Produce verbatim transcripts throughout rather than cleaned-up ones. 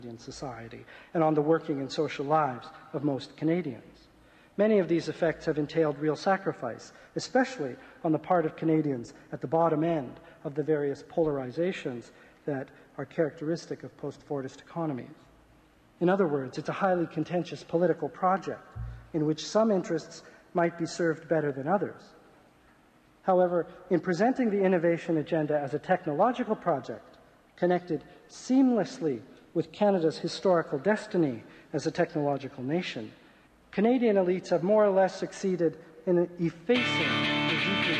Canadian society and on the working and social lives of most Canadians. Many of these effects have entailed real sacrifice, especially on the part of Canadians at the bottom end of the various polarizations that are characteristic of post-Fordist economies. In other words, it's a highly contentious political project in which some interests might be served better than others. However, in presenting the innovation agenda as a technological project connected seamlessly with Canada's historical destiny as a technological nation, Canadian elites have more or less succeeded in effacing the deeply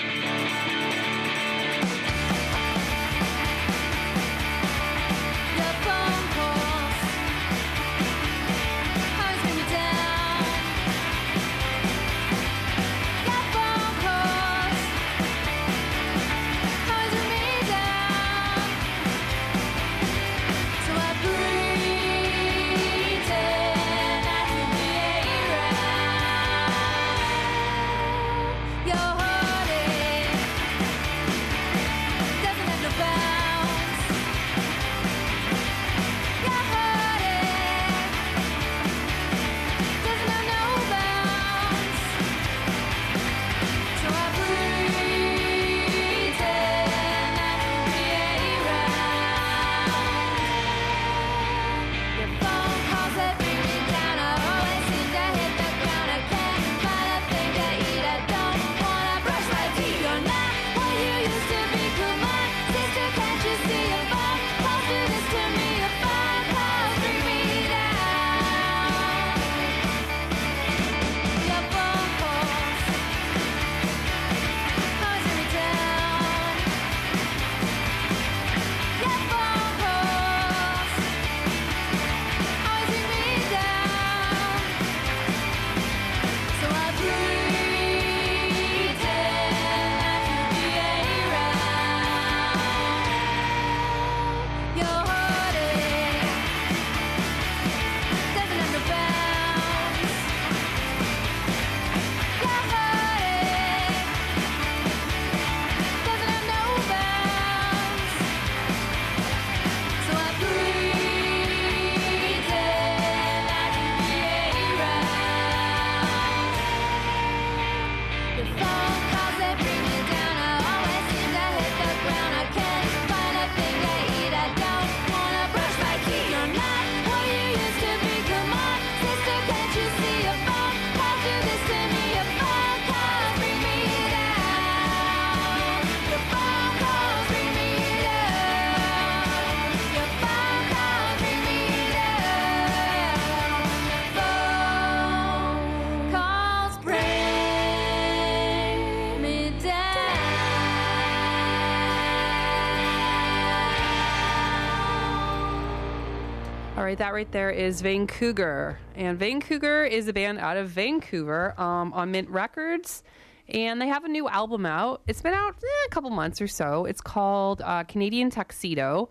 That right there is Vancouver, and Vancouver is a band out of Vancouver um, on Mint Records, and they have a new album out. It's been out eh, a couple months or so. It's called uh, Canadian Tuxedo,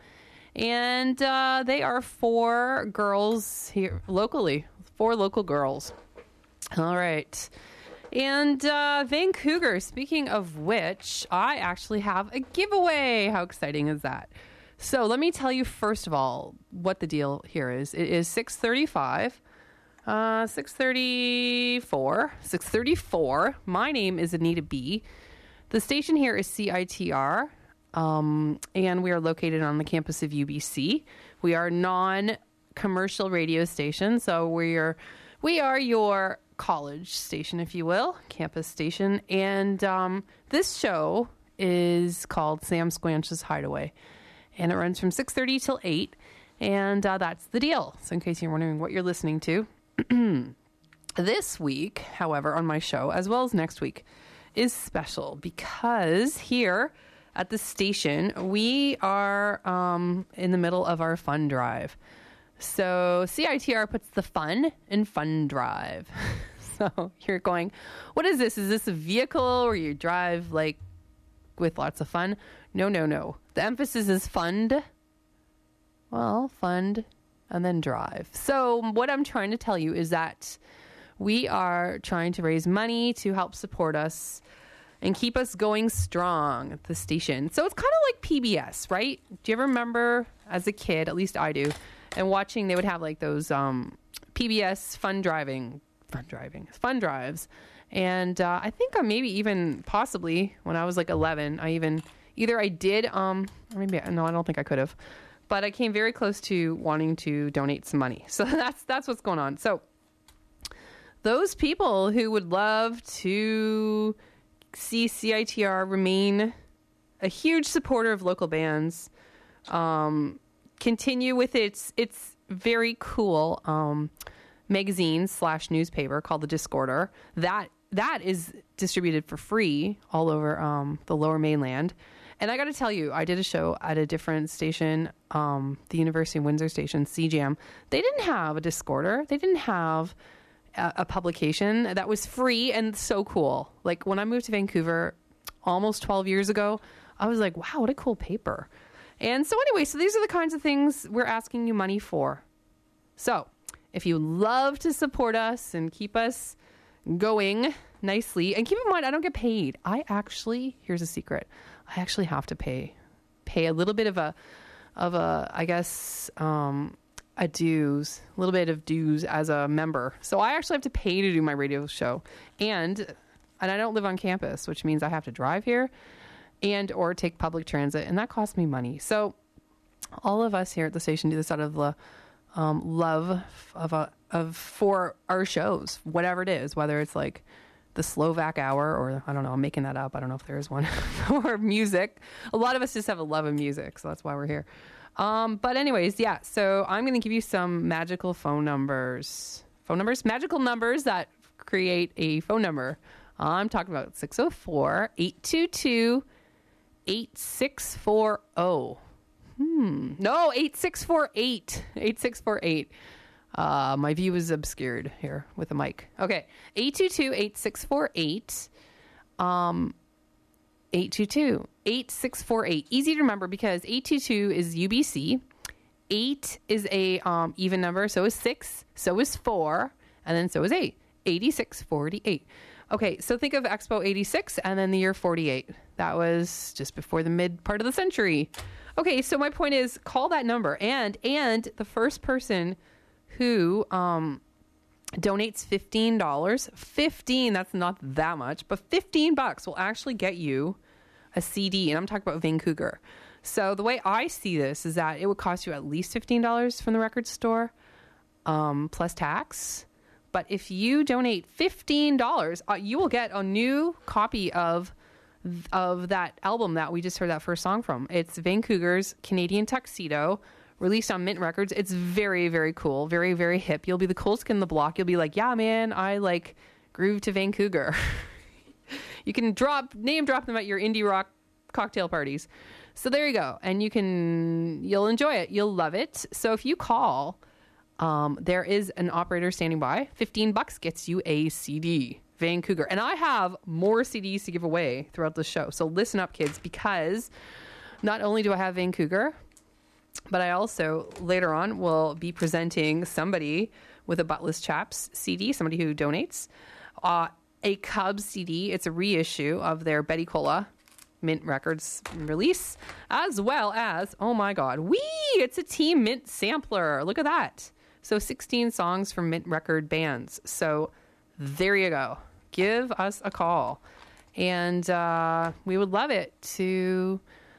and uh, they are four girls here locally, four local girls. All right. And uh, Vancouver, speaking of which, I actually have a giveaway. How exciting is that? So let me tell you, first of all, what the deal here is. It is six thirty-five, uh, six thirty-four, six thirty-four. My name is Anita B. The station here is C I T R, um, and we are located on the campus of U B C. We are a non-commercial radio station, so we're, we are your college station, if you will, campus station. And um, this show is called Sam Squanch's Hideaway. And it runs from six thirty till eight, and uh, that's the deal. So in case you're wondering what you're listening to, this week, however, on my show, as well as next week, is special because here at the station, we are um, in the middle of our fund drive. So C I T R puts the fun in fund drive. So you're going, what is this? Is this a vehicle where you drive like with lots of fun? No, no, no. The emphasis is fund. Well, fund and then drive. So what I'm trying to tell you is that we are trying to raise money to help support us and keep us going strong at the station. So it's kind of like P B S, right? Do you ever remember as a kid, at least I do, and watching, they would have like those um, P B S fun driving, fun driving, fun drives. And uh, I think uh, maybe even possibly when I was like eleven, I even either I did, um, or maybe no, I don't think I could have, but I came very close to wanting to donate some money. So that's that's what's going on. So those people who would love to see C I T R remain a huge supporter of local bands, um, continue with its its very cool um, magazine slash newspaper called The Discorder. That that is distributed for free all over um, the Lower Mainland. And I got to tell you, I did a show at a different station, um, the University of Windsor station, C Jam. They didn't have a Discorder. They didn't have a, a publication that was free and so cool. Like when I moved to Vancouver almost twelve years ago, I was like, wow, what a cool paper. And so anyway, so these are the kinds of things we're asking you money for. So if you love to support us and keep us going nicely, and keep in mind, I don't get paid. I actually, here's a secret. I actually have to pay, pay a little bit of a, of a, I guess, um, a dues, a little bit of dues as a member. So I actually have to pay to do my radio show. And, and I don't live on campus, which means I have to drive here and or take public transit, and that costs me money. So all of us here at the station do this out of the um, love of a of for our shows, whatever it is, whether it's like the Slovak Hour or I don't know, I'm making that up. I don't know if there is one or music. A lot of us just have a love of music, so that's why we're here. Um, but anyways, yeah. So I'm going to give you some magical phone numbers, phone numbers, magical numbers that create a phone number. I'm talking about six oh four, eight two two, eight six four zero. Hmm. No, eight six four eight. eight six four eight. Uh, my view is obscured here with a mic. Okay. eight two two, eight six four eight. Um, eight two two, eight six four eight. Easy to remember because eight two two is U B C. eight is a um, even number. So is six. So is four. And then so is eight. eighty-six forty-eight. Okay, so think of Expo eighty-six and then the year forty-eight. That was just before the mid part of the century. Okay, so my point is call that number. And and the first person who um, donates fifteen dollars, fifteen, that's not that much, but fifteen bucks will actually get you a C D. And I'm talking about Vancouver. So the way I see this is that it would cost you at least fifteen dollars from the record store um, plus tax. But if you donate fifteen dollars, uh, you will get a new copy of of that album that we just heard that first song from. It's Vancouver's Canadian Tuxedo, released on Mint Records. It's very, very cool. Very, very hip. You'll be the coolest kid in the block. You'll be like, yeah, man, I like groove to Vancouver. You can drop, name drop them at your indie rock cocktail parties. So there you go. And you can, you'll enjoy it. You'll love it. So if you call, um, there is an operator standing by. fifteen bucks gets you a C D. Vancouver. And I have more C Ds to give away throughout the show. So listen up, kids, because not only do I have Vancouver, but I also later on will be presenting somebody with a Buttless Chaps C D, somebody who donates, uh, a Cubs C D. It's a reissue of their Betty Cola Mint Records release, as well as, oh my God, wee, it's a Team Mint sampler. Look at that. So sixteen songs from Mint record bands. So there you go. Give us a call. And uh, we would love it to...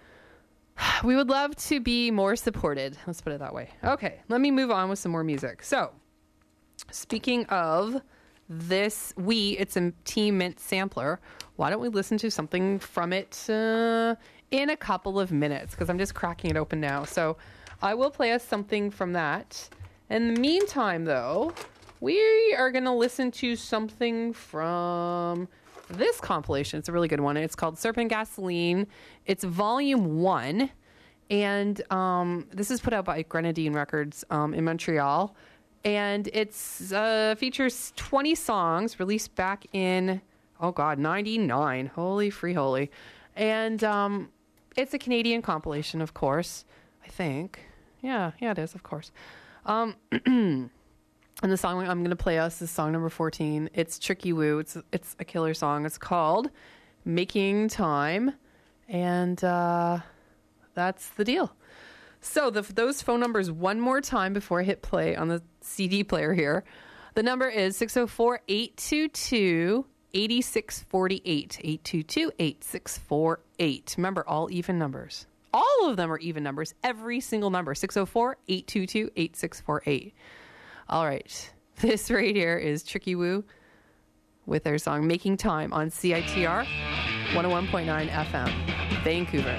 We would love to be more supported. Let's put it that way. Okay, let me move on with some more music. So, speaking of this, we, it's a Team Mint sampler. Why don't we listen to something from it uh, in a couple of minutes? Because I'm just cracking it open now. So, I will play us something from that. In the meantime, though, we are going to listen to something from this compilation. It's a really good one. It's called Serpent Gasoline. It's volume one. And um, this is put out by Grenadine Records um, in Montreal. And it's uh, features twenty songs released back in, oh God, ninety-nine. Holy free holy. And um, it's a Canadian compilation, of course, I think. Yeah, yeah, it is, of course. Um, and the song I'm going to play us is song number fourteen. It's Tricky Woo. It's it's a killer song. It's called Making Time. And uh, that's the deal. So the, those phone numbers one more time before I hit play on the C D player here. The number is six oh four, eight two two, eight six four eight. eight two two, eight six four eight. Remember, all even numbers. All of them are even numbers. Every single number. six oh four, eight two two, eight six four eight. All right. This right here is Tricky Woo with their song Making Time on C I T R one oh one point nine F M, Vancouver.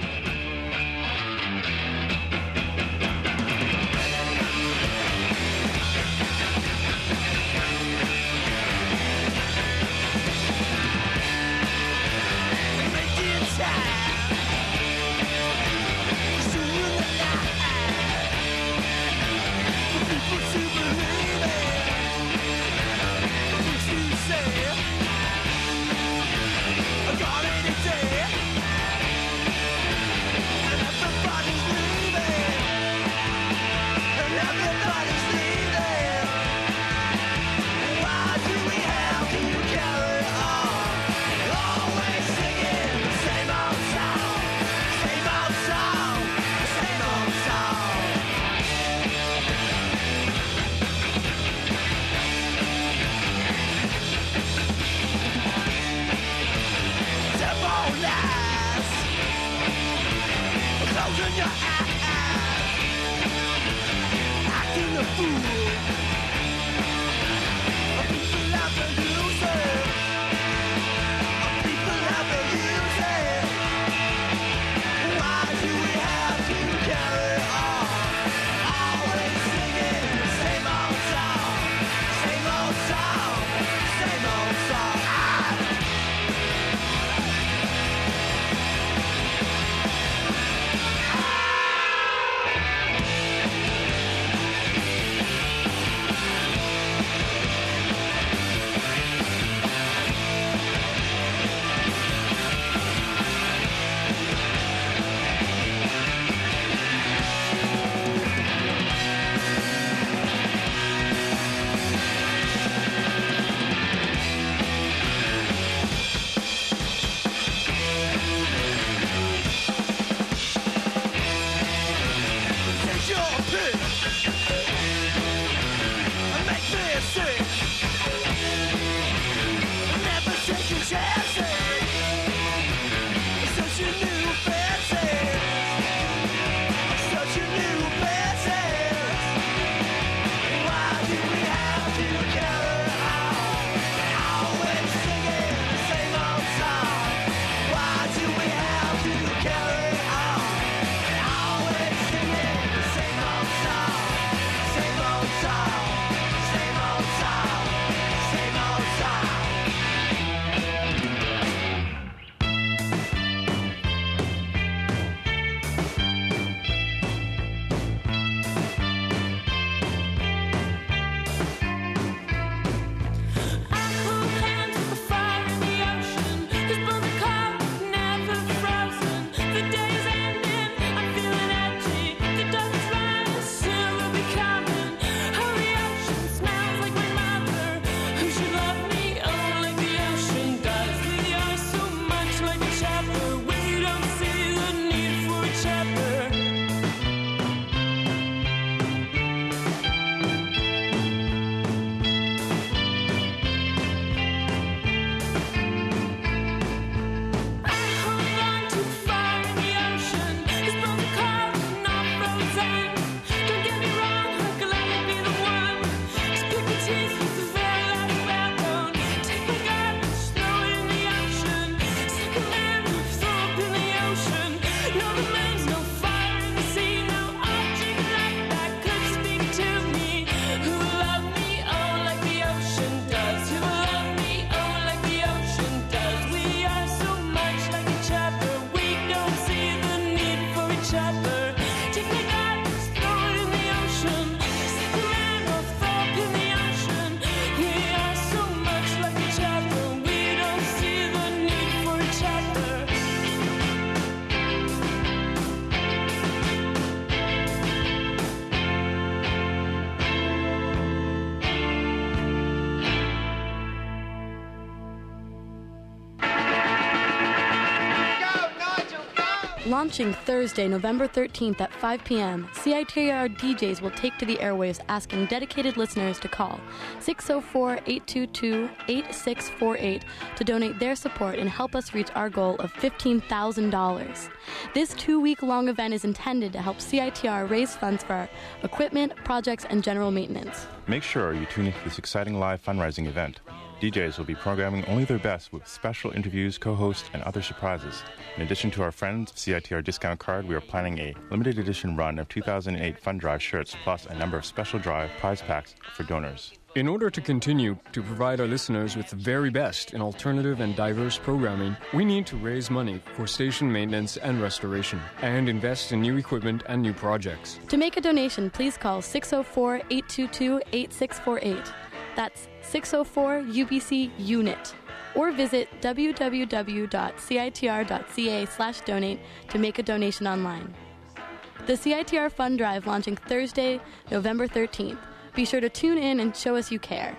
Launching Thursday, November thirteenth at five p.m., C I T R D Js will take to the airwaves asking dedicated listeners to call six oh four, eight two two, eight six four eight to donate their support and help us reach our goal of fifteen thousand dollars. This two-week-long event is intended to help C I T R raise funds for our equipment, projects, and general maintenance. Make sure you tune into this exciting live fundraising event. D Js will be programming only their best with special interviews, co-hosts, and other surprises. In addition to our friends C I T R discount card, we are planning a limited edition run of two thousand eight Fund Drive shirts, plus a number of special drive prize packs for donors. In order to continue to provide our listeners with the very best in alternative and diverse programming, we need to raise money for station maintenance and restoration, and invest in new equipment and new projects. To make a donation, please call six oh four, eight two two, eight six four eight. That's six oh four U B C UNIT. Or visit w w w dot c i t r dot c a slash donate to make a donation online. The C I T R Fund Drive launching Thursday, November thirteenth. Be sure to tune in and show us you care.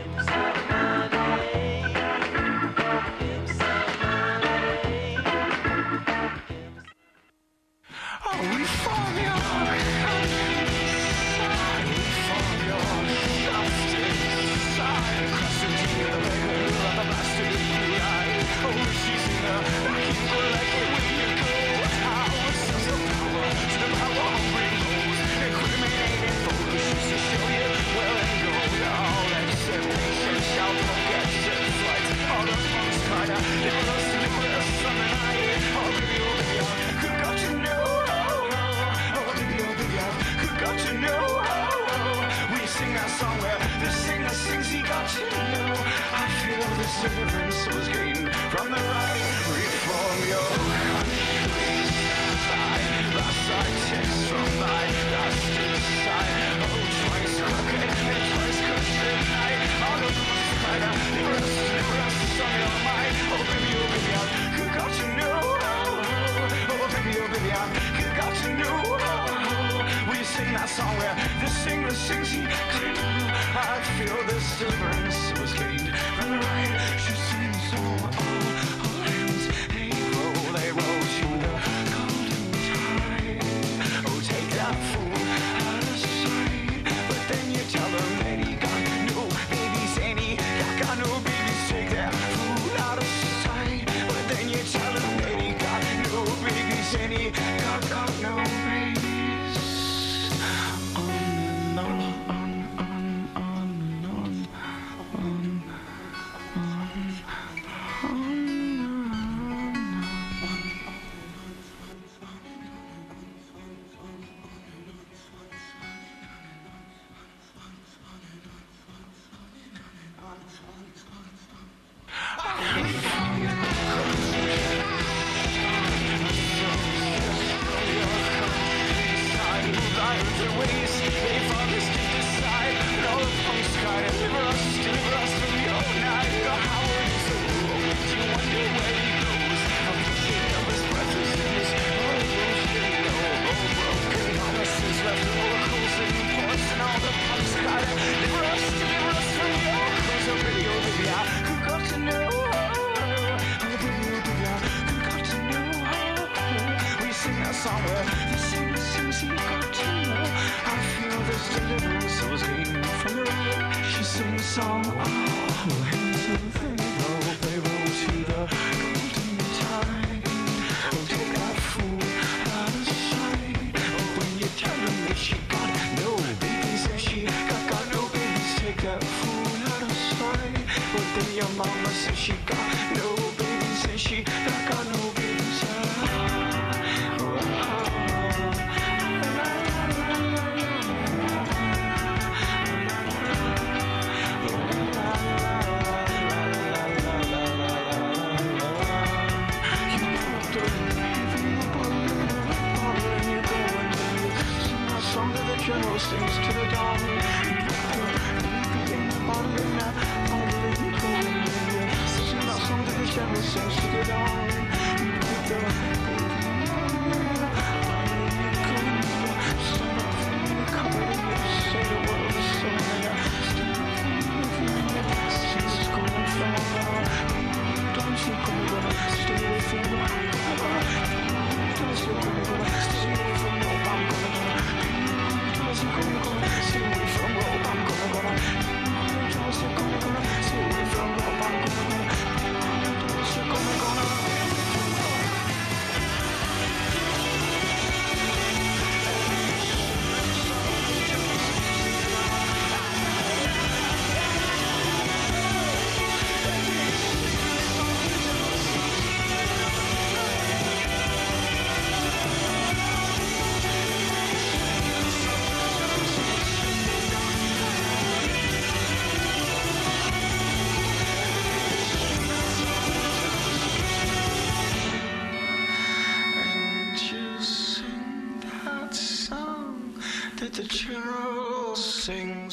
Deliverance was gained from the right. Reform your countryside. Last I text from my bastard side. Oh, twice crooked and twice cursed night. All of them spider. Never us, never us, on your mind. Oh, baby, oh, baby, who got you new? Oh, baby, oh, baby, who got you new? We sing that song where the singer sings he couldn't do. I feel this deliverance was gained from the right. She sings so all, all hands they roll, they roll to the golden tide. Oh, take that fool out of sight. But then you tell him that he got no babies and he got no babies. Take that fool out of sight. But then you tell him that he got no babies and he got, got no babies. On and on.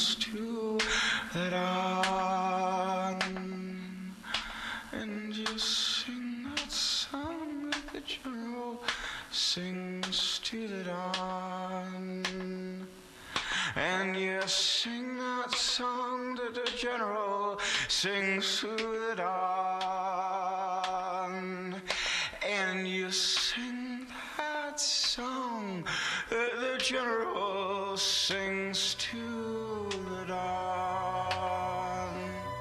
sings to the dawn. And you sing that song that the general sings to the dawn. And you sing that song that the general sings to the dawn. And you sing that song that the general sings to the dawn.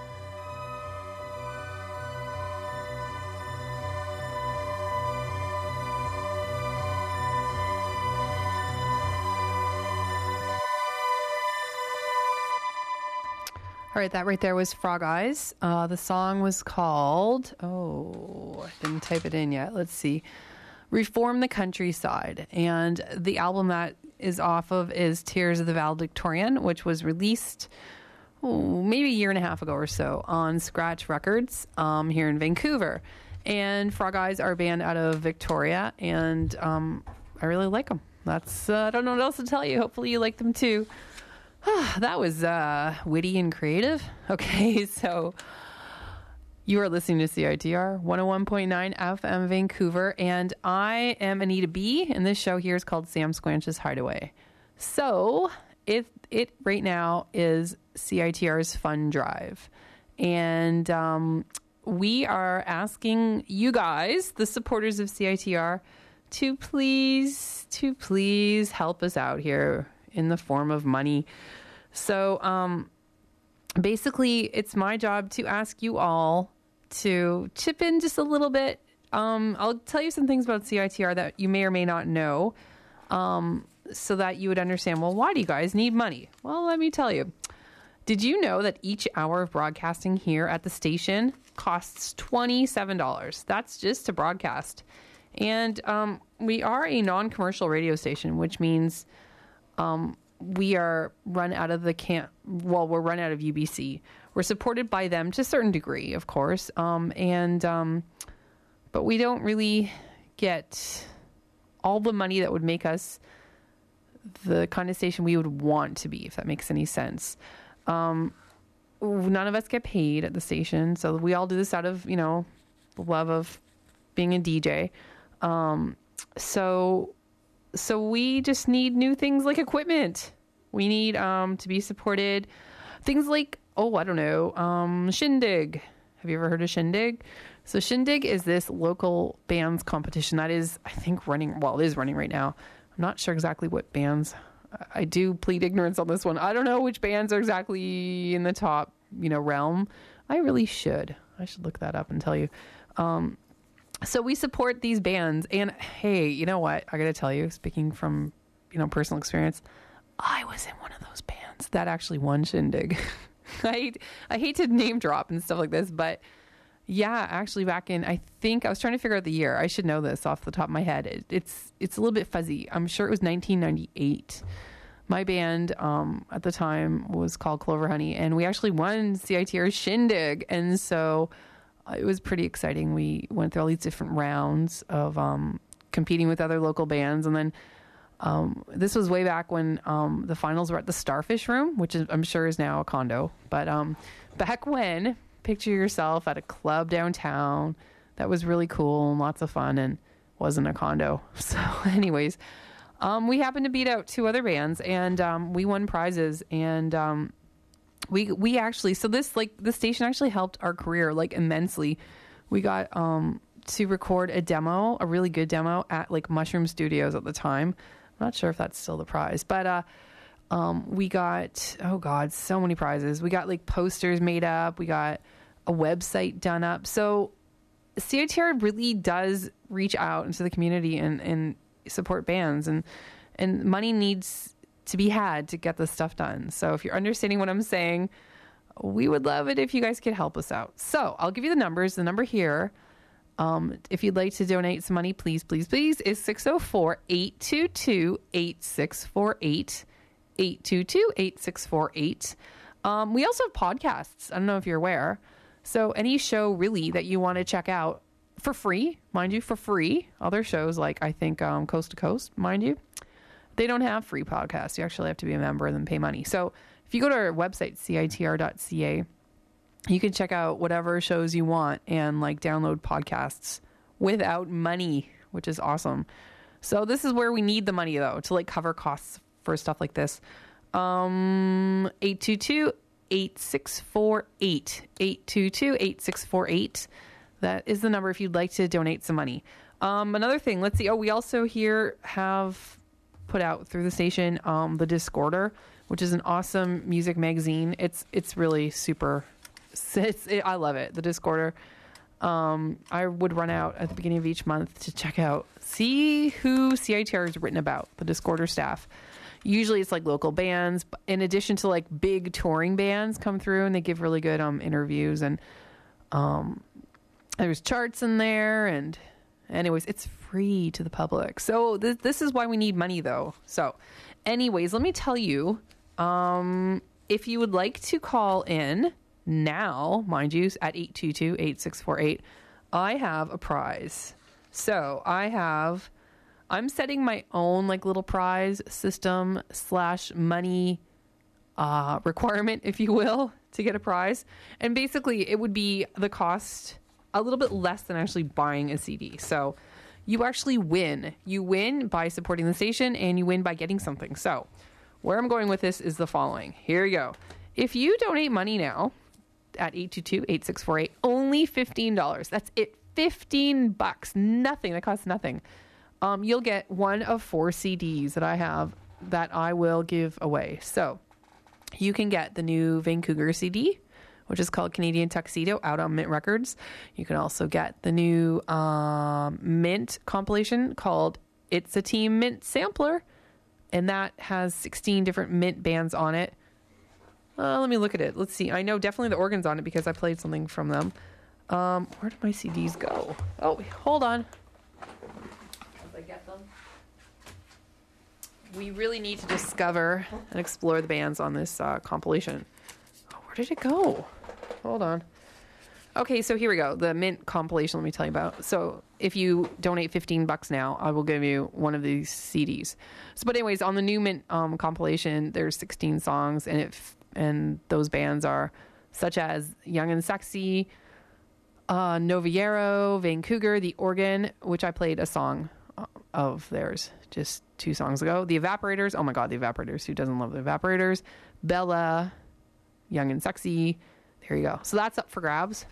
All right, that right there was Frog Eyes. Uh, the song was called, oh, I didn't type it in yet. Let's see. Reform the Countryside. And the album that is off of is Tears of the Valedictorian, which was released oh, maybe a year and a half ago or so on Scratch Records um, here in Vancouver. And Frog Eyes are a band out of Victoria, and um, I really like them. That's, uh, I don't know what else to tell you. Hopefully you like them too. That was uh, witty and creative. Okay, so you are listening to C I T R one oh one point nine F M Vancouver, and I am Anita B, and this show here is called Sam Squanch's Hideaway. So it, it right now is C I T R's Fun Drive, and um, we are asking you guys, the supporters of C I T R, to please, to please help us out here in the form of money. So um, basically, it's my job to ask you all to chip in just a little bit. Um, I'll tell you some things about C I T R that you may or may not know, um, so that you would understand, well, why do you guys need money? Well, let me tell you. Did you know that each hour of broadcasting here at the station costs twenty-seven dollars? That's just to broadcast. And um, we are a non-commercial radio station, which means Um, we are run out of the camp. Well, we're run out of U B C. We're supported by them to a certain degree, of course. Um, and, um, but we don't really get all the money that would make us the kind of station we would want to be, if that makes any sense. Um, none of us get paid at the station. So we all do this out of, you know, the love of being a D J. Um, so, So we just need new things like equipment. We need um, to be supported. Things like, oh, I don't know, um, Shindig. Have you ever heard of Shindig? So Shindig is this local bands competition that is, I think, running, well, it is running right now. I'm not sure exactly what bands. I do plead ignorance on this one. I don't know which bands are exactly in the top, you know, realm. I really should. I should look that up and tell you. Um, So we support these bands, and hey, you know what? I got to tell you, speaking from, you know, personal experience, I was in one of those bands that actually won Shindig. I hate, I hate to name drop and stuff like this, but yeah, actually back in, I think I was trying to figure out the year. I should know this off the top of my head. It, it's, it's a little bit fuzzy. I'm sure it was nineteen ninety-eight. My band um, at the time was called Clover Honey, and we actually won C I T R's Shindig, and so it was pretty exciting. We went through all these different rounds of um, competing with other local bands. And then um, this was way back when um, the finals were at the Starfish Room, which is, I'm sure is now a condo. But um, back when, picture yourself at a club downtown that was really cool and lots of fun and wasn't a condo. So anyways, um, we happened to beat out two other bands, and um, we won prizes. And um We we actually, so this, like, the station actually helped our career, like, immensely. We got um, to record a demo, a really good demo at, like, Mushroom Studios at the time. I'm not sure if that's still the prize. But uh, um, we got, oh, God, so many prizes. We got, like, posters made up. We got a website done up. So C I T R really does reach out into the community and, and support bands. And, and money needs to be had to get this stuff done. So if you're understanding what I'm saying, we would love it if you guys could help us out. So I'll give you the numbers. The number here, um, if you'd like to donate some money, please, please, please, is six oh four, eight two two, eight six four eight, eight two two, eight six four eight. Um, we also have podcasts. I don't know if you're aware. So any show really that you want to check out for free, mind you, for free, other shows like I think um, Coast to Coast, mind you, they don't have free podcasts. You actually have to be a member and then pay money. So if if you go to our website, C I T R dot C A, you can check out whatever shows you want and like download podcasts without money, which is awesome. So this is where we need the money though, to like cover costs for stuff like this. Um, eight two two, eight six four eight, eight two two, eight six four eight. That is the number if you'd like to donate some money. Um, another thing, let's see. Oh, we also here have put out through the station, um, the Discorder, which is an awesome music magazine. It's, it's really super, it's, it, I love it. The Discorder. Um, I would run out at the beginning of each month to check out, see who C I T R has written about, the Discorder staff. Usually it's like local bands, in addition to like big touring bands come through and they give really good um, interviews. And um, there's charts in there. And anyways, it's free to the public. So th- this is why we need money though. So anyways, let me tell you, um, if you would like to call in now, mind you, at eight two two, eight six four eight, I have a prize. So I have... I'm setting my own like little prize system slash money uh, requirement, if you will, to get a prize. And basically it would be the cost a little bit less than actually buying a C D. So you actually win. You win by supporting the station and you win by getting something. So where I'm going with this is the following. Here you go. If you donate money now at eight two two, eight six four eight, only fifteen dollars. That's it. fifteen bucks. Nothing. That costs nothing. Um, you'll get one of four C Ds that I have that I will give away. So you can get the new Vancouver C D, which is called Canadian Tuxedo, out on Mint Records. You can also get the new um, Mint compilation called It's a Team Mint Sampler, and that has sixteen different Mint bands on it. Uh, let me look at it. Let's see. I know definitely the organ's on it because I played something from them. Um, where did my C Ds go? Oh, hold on. I get them. We really need to discover and explore the bands on this uh, compilation. Oh, where did it go? Hold on. Okay, so here we go. The Mint compilation, let me tell you about. So if you donate fifteen bucks now, I will give you one of these C Ds. So, but anyways, on the new Mint um, compilation, there's sixteen songs, and it and those bands are such as Young and Sexy, uh, Noviero, Vancouver, The Organ, which I played a song of theirs just two songs ago. The Evaporators. Oh my God, the Evaporators. Who doesn't love the Evaporators? Bella, Young and Sexy. There you go. So that's up for grabs.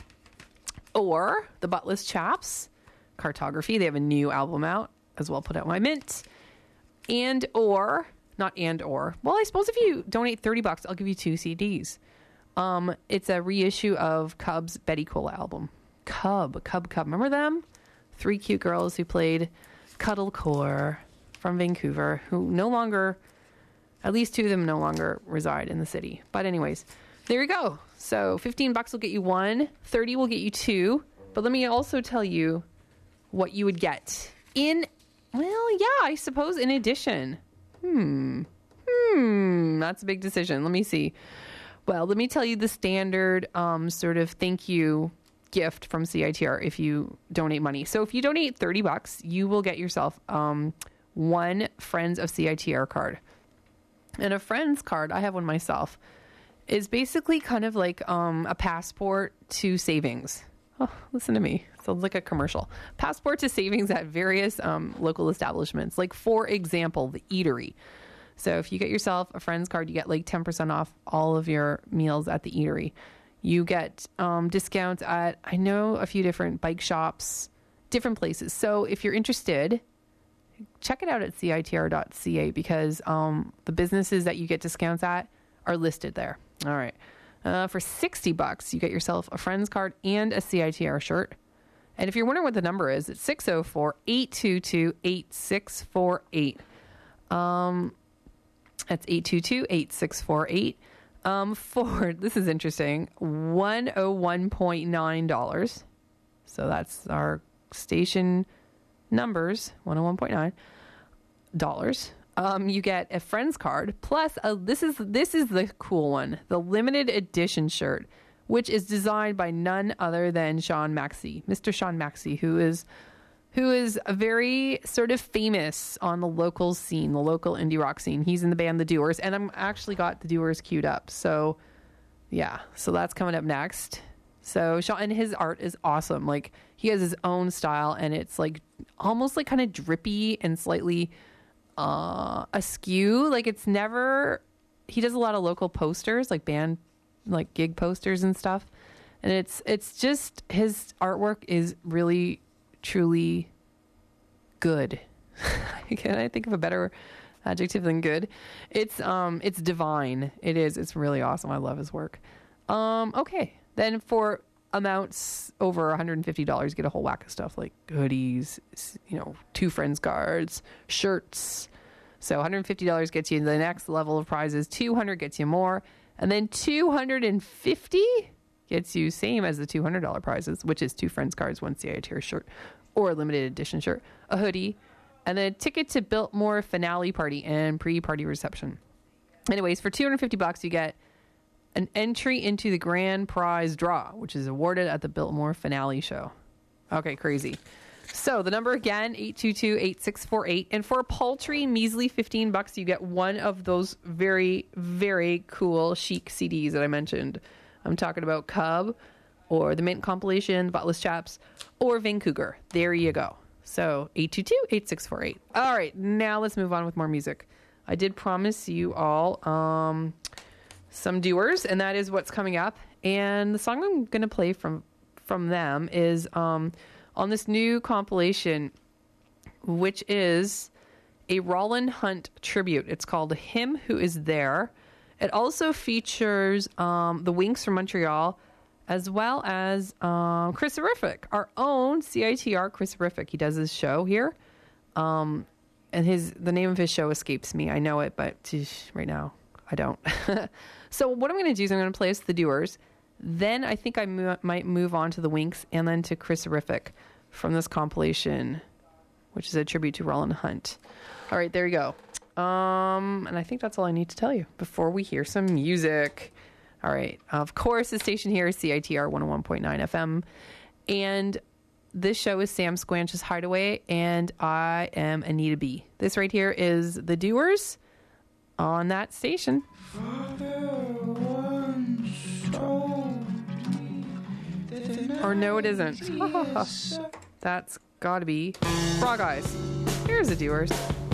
Or the Buttless Chaps, Cartography. They have a new album out as well, put out my Mint. And or, not and or. Well, I suppose if you donate thirty bucks, I'll give you two C Ds. Um, it's a reissue of Cub's Betty Cola album. Cub, Cub, Cub. Remember them? Three cute girls who played Cuddlecore from Vancouver, who no longer, at least two of them no longer reside in the city. But anyways, there you go. So fifteen bucks will get you one, thirty will get you two. But let me also tell you what you would get in, well, yeah, I suppose in addition. Hmm. Hmm. That's a big decision. Let me see. Well, let me tell you the standard um, sort of thank you gift from C I T R if you donate money. So if you donate thirty bucks, you will get yourself um, one Friends of C I T R card. And a Friends card, I have one myself, is basically kind of like um, a passport to savings. Oh, listen to me. Sounds like a commercial. Passport to savings at various um, local establishments. Like, for example, the Eatery. So if you get yourself a Friends card, you get like ten percent off all of your meals at the Eatery. You get um, discounts at, I know, a few different bike shops, different places. So if you're interested, check it out at C I T R dot C A because um, the businesses that you get discounts at are listed there. All right. Uh, for sixty bucks, you get yourself a Friends card and a C I T R shirt. And if you're wondering what the number is, it's six oh four, eight two two, eight six four eight. Um, that's eight two two, eight six four eight. Um, for, this is interesting, one hundred one point nine dollars. So that's our station numbers, one hundred one point nine dollars. Um, you get a Friends card plus a, this is this is the cool one, the limited edition shirt, which is designed by none other than Sean Maxey, Mister Sean Maxey, who is who is a very sort of famous on the local scene, the local indie rock scene. He's in the band The Doers, and I'm actually got The Doers queued up. So, yeah, so that's coming up next. So, Sean, and his art is awesome. Like, he has his own style, and it's like almost like kind of drippy and slightly uh, askew. Like, it's never, he does a lot of local posters, like band, like gig posters and stuff. And it's, it's just, his artwork is really, truly good. Can I think of a better adjective than good? It's, um, it's divine. It is. It's really awesome. I love his work. Um, okay. Then for amounts over one hundred fifty dollars, get a whole whack of stuff like hoodies, you know, two friends cards, shirts. So one hundred fifty dollars gets you to the next level of prizes. two hundred dollars gets you more. And then two hundred fifty dollars gets you same as the two hundred dollars prizes, which is two friends cards, one C I T R shirt or a limited edition shirt, a hoodie, and then a ticket to Biltmore finale party and pre-party reception. Anyways, for two hundred fifty bucks, you get an entry into the grand prize draw, which is awarded at the Biltmore finale show. Okay, crazy. So the number again, eight two two, eight six four eight. And for a paltry, measly fifteen bucks, you get one of those very, very cool chic C Ds that I mentioned. I'm talking about Cub or the Mint compilation, the Buttless Chaps, or Vancouver. There you go. So eight two two, eight six four eight. All right, now let's move on with more music. I did promise you all um, some Doers, and that is what's coming up. And the song I'm going to play from from them is um, on this new compilation, which is a Roland Hunt tribute. It's called Him Who Is There. It also features um, the Winks from Montreal, as well as um, Chris Horrific, our own C I T R Chris Horrific. He does his show here. Um, and his the name of his show escapes me. I know it, but geez, right now I don't. So what I'm going to do is I'm going to play us the Doers. Then I think I mo- might move on to the Winks and then to Chris Horrific from this compilation, which is a tribute to Roland Hunt. All right, there you go. Um, and I think that's all I need to tell you before we hear some music. All right. Of course, the station here is C I T R one oh one point nine F M. And this show is Sam Squanch's Hideaway, and I am Anita B. This right here is The Doers on that station. Or no, it isn't. That's gotta be Frog Eyes. Here's The Doers.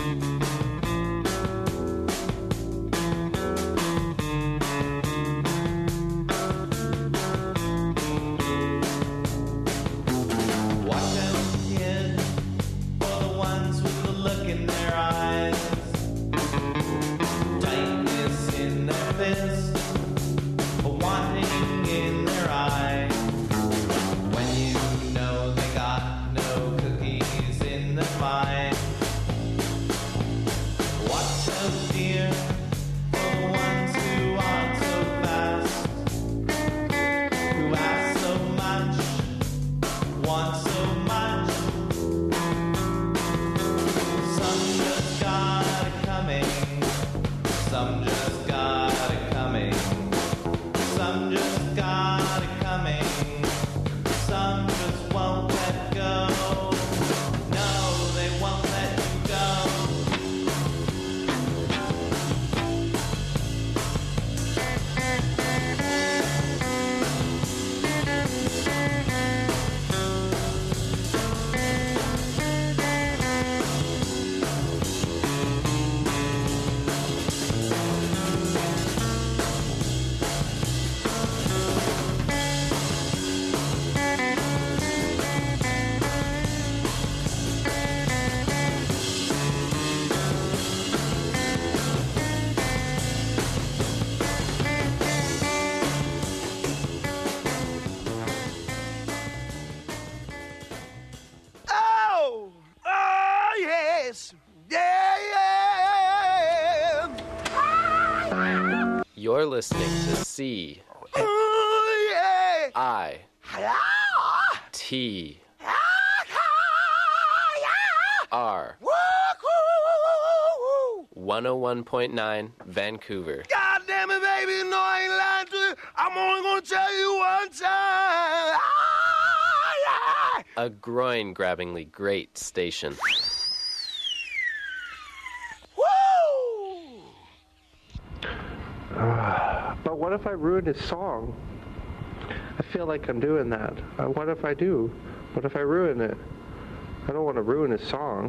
You're listening to C I T R one oh one point nine Vancouver. God damn it, baby, no, I ain't lying to you. I'm only gonna tell you one time. Ah, yeah. A groin-grabbingly great station. Uh, but what if I ruin his song? I feel like I'm doing that. Uh, what if I do? What if I ruin it? I don't want to ruin his song.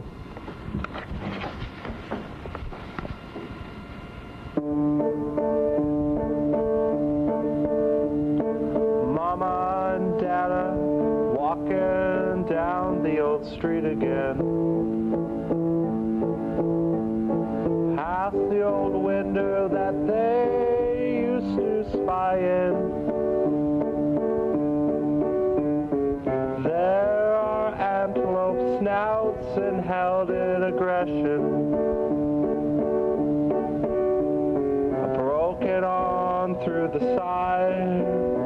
Mama and Dada walking down the old street again. Past the old window that they used to spy in. There are antelope snouts and held in aggression. Broken on through the side,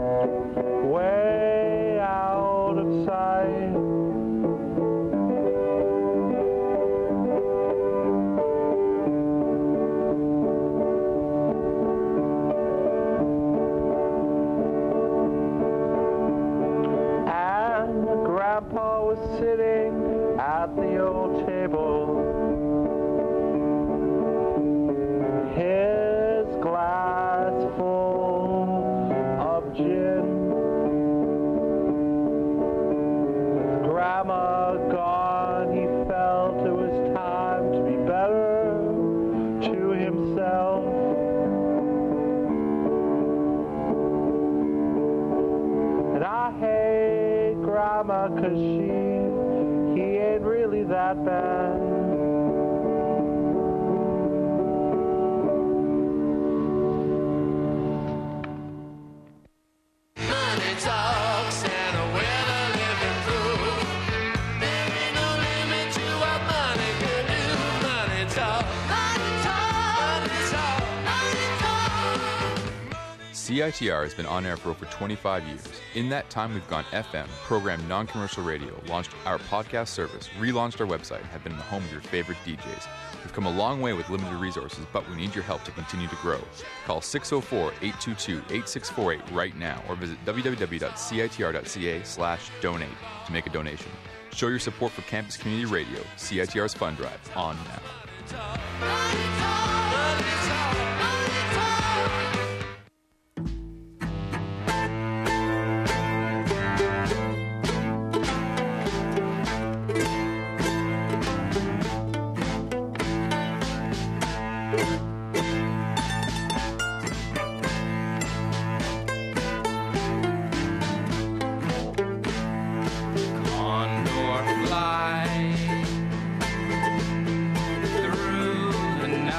way out of sight. Grandpa was sitting at the old table, his glass full of gin. With Grandma gone, he felt it was time to be better to himself. And I hate Grandma, 'cause she, he ain't really that bad. Money talks and we're the living proof. There ain't no limit to what money can do. Money talk, money talk, money talk, money talk. C I T R has been on air for over twenty-five years. In that time, we've gone F M, programmed non-commercial radio, launched our podcast service, relaunched our website, and have been the home of your favorite D Js. We've come a long way with limited resources, but we need your help to continue to grow. Call six oh four, eight two two, eight six four eight right now or visit w w w dot c i t r dot c a slash donate to make a donation. Show your support for Campus Community Radio, C I T R's Fund Drive, on now. Money talk, money talk, money talk. Condor fly through the night.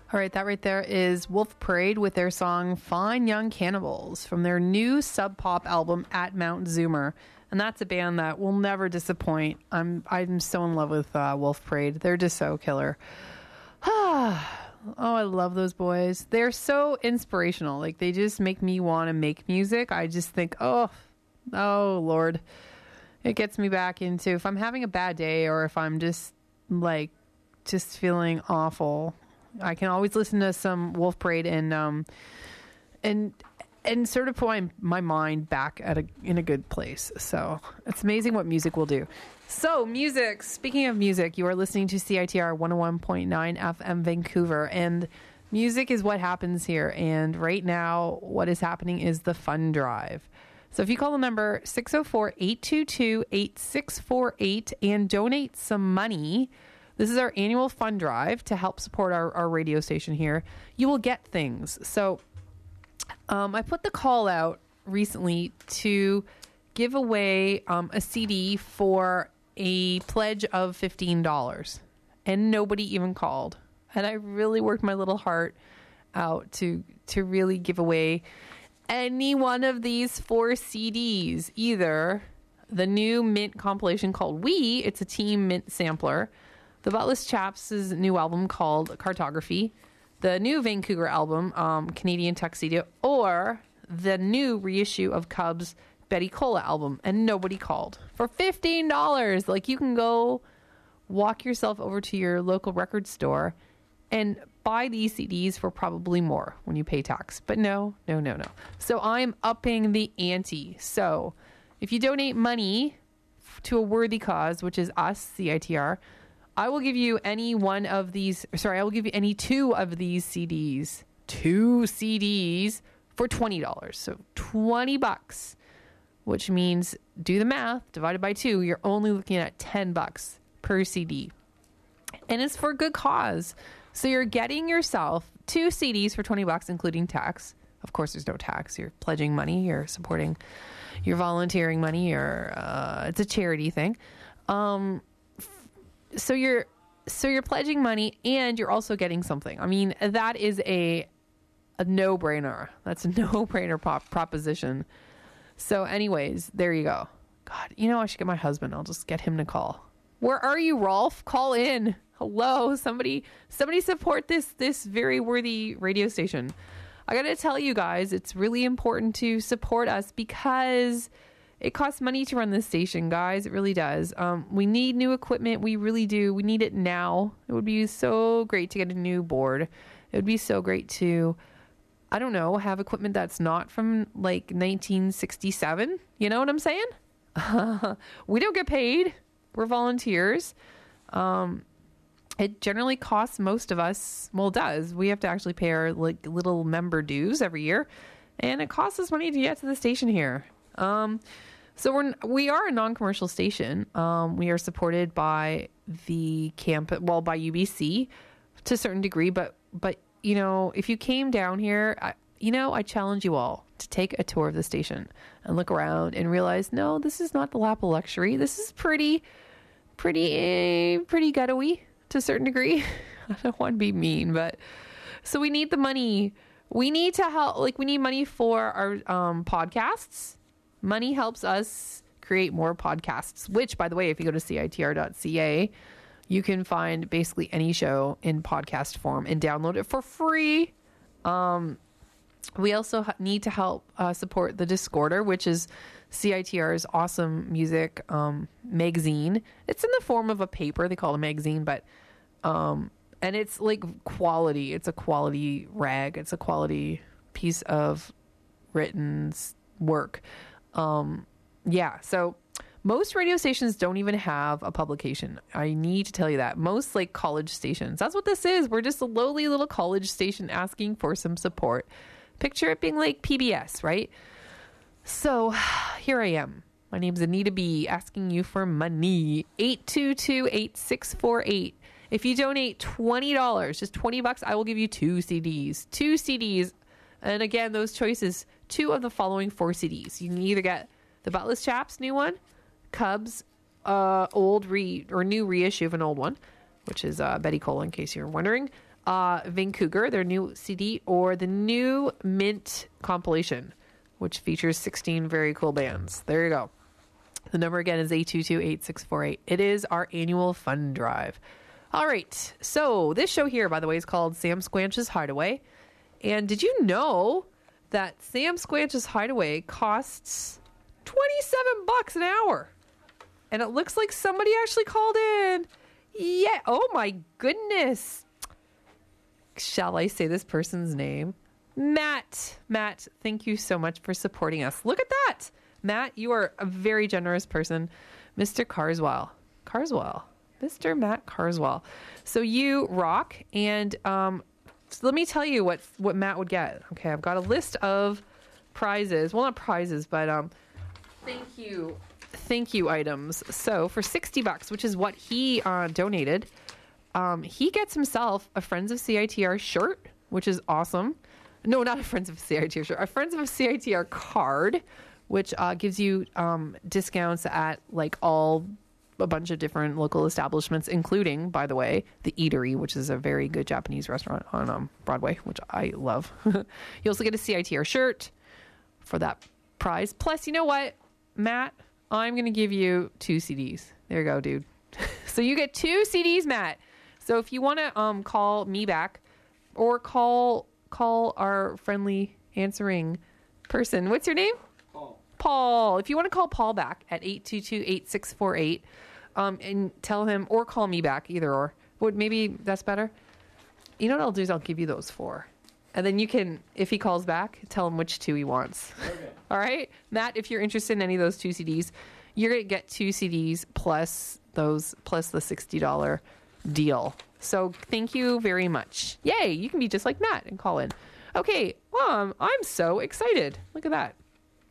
All right, that right there is Wolf Parade with their song Fine Young Cannibals from their new Sub Pop album At Mount Zoomer. And that's a band that will never disappoint. I'm I'm so in love with uh, Wolf Parade. They're just so killer. Oh, I love those boys. They're so inspirational. Like, they just make me want to make music. I just think, oh, oh, Lord. It gets me back into, if I'm having a bad day or if I'm just, like, just feeling awful, I can always listen to some Wolf Parade and um and and sort of put my, my mind back at a in a good place. So it's amazing what music will do. So music, speaking of music, you are listening to C I T R one oh one point nine F M Vancouver, and music is what happens here. And right now what is happening is the fund drive. So if you call the number six oh four, eight two two, eight six four eight and donate some money. This is our annual fund drive to help support our, our radio station here. You will get things. So um, I put the call out recently to give away um, a C D for a pledge of fifteen dollars. And nobody even called. And I really worked my little heart out to to really give away any one of these four C Ds. Either the new Mint compilation called We, it's a Team Mint sampler. The Buttless Chaps' new album called Cartography, the new Vancouver album, um, Canadian Tuxedo, or the new reissue of Cubs' Betty Cola album, and nobody called. For fifteen dollars, like, you can go walk yourself over to your local record store and buy these C Ds for probably more when you pay tax. But no, no, no, no. So I'm upping the ante. So if you donate money to a worthy cause, which is us, C I T R, I will give you any one of these, sorry, I will give you any two of these C Ds, two C Ds for twenty dollars. So twenty bucks, which means do the math, divided by two, you're only looking at ten bucks per C D. And it's for a good cause. So you're getting yourself two C Ds for twenty bucks, including tax. Of course, there's no tax. You're pledging money, you're supporting, you're volunteering money, or uh, it's a charity thing. Um, So you're so you're pledging money and you're also getting something. I mean, that is a a no-brainer. That's a no-brainer pop proposition. So anyways, there you go. God, you know, I should get my husband. I'll just get him to call. Where are you, Rolf? Call in. Hello, somebody somebody support this this very worthy radio station. I got to tell you guys, it's really important to support us because it costs money to run this station, guys. It really does. Um, we need new equipment. We really do. We need it now. It would be so great to get a new board. It would be so great to, I don't know, have equipment that's not from like nineteen sixty-seven. You know what I'm saying? We don't get paid. We're volunteers. Um, it generally costs most of us, well, it does. We have to actually pay our like little member dues every year. And it costs us money to get to the station here. Um, so we're, we are a non-commercial station. Um, we are supported by the camp, well, by U B C to a certain degree, but, but, you know, if you came down here, I, you know, I challenge you all to take a tour of the station and look around and realize, no, this is not the lap of luxury. This is pretty, pretty, pretty ghetto-y to a certain degree. I don't want to be mean, but so we need the money. We need to help, like, we need money for our, um, podcasts. Money helps us create more podcasts, which, by the way, if you go to C I T R dot C A, you can find basically any show in podcast form and download it for free. Um, we also ha- need to help uh, support the Discorder, which is C I T R's awesome music um, magazine. It's in the form of a paper. They call it a magazine, but um, and it's like quality. It's a quality rag. It's a quality piece of written work. Um, yeah, so most radio stations don't even have a publication. I need to tell you that. Most like college stations. That's what this is. We're just a lowly little college station asking for some support. Picture it being like P B S, right? So here I am. My name's Anita B, asking you for money. eight two two, eight six four eight. If you donate twenty dollars, just twenty bucks, I will give you two C Ds. Two C Ds. And again, those choices, two of the following four C Ds. You can either get the Buttless Chaps new one, Cubs uh, old re or new reissue of an old one, which is uh, Betty Cola, in case you're wondering. uh, Vancouver, their new C D, or the new Mint compilation, which features sixteen very cool bands. There you go. The number again is eight two two, eight six four eight. It is our annual fund drive. All right. So this show here, by the way, is called Sam Squanch's Hideaway. And did you know that Sam Squanch's Hideaway costs twenty-seven bucks an hour? And it looks like somebody actually called in. Yeah. Oh my goodness. Shall I say this person's name? Matt. Matt, thank you so much for supporting us. Look at that. Matt, you are a very generous person. Mister Carswell. Carswell. Mister Matt Carswell. So you rock. And um, so let me tell you what, what Matt would get. Okay, I've got a list of prizes. Well, not prizes, but um, thank you. Thank you items. So for sixty bucks, which is what he uh, donated, um, he gets himself a Friends of C I T R shirt, which is awesome. No, not a Friends of C I T R shirt. A Friends of C I T R card, which uh, gives you um, discounts at like all a bunch of different local establishments, including, by the way, the Eatery, which is a very good Japanese restaurant on um, Broadway, which I love. You also get a C I T R shirt for that prize. Plus, you know what, Matt? I'm going to give you two C Ds. There you go, dude. So you get two C Ds, Matt. So if you want to um, call me back or call call our friendly answering person. What's your name? Paul. Paul. If you want to call Paul back at eight two two, eight six four eight um, and tell him, or call me back, either or. Would maybe that's better? You know what I'll do is I'll give you those four. And then you can, if he calls back, tell him which two he wants. Okay. All right? Matt, if you're interested in any of those two C Ds, you're going to get two C Ds plus those, plus the sixty dollars deal. So thank you very much. Yay, you can be just like Matt and call in. Okay, um, I'm so excited. Look at that.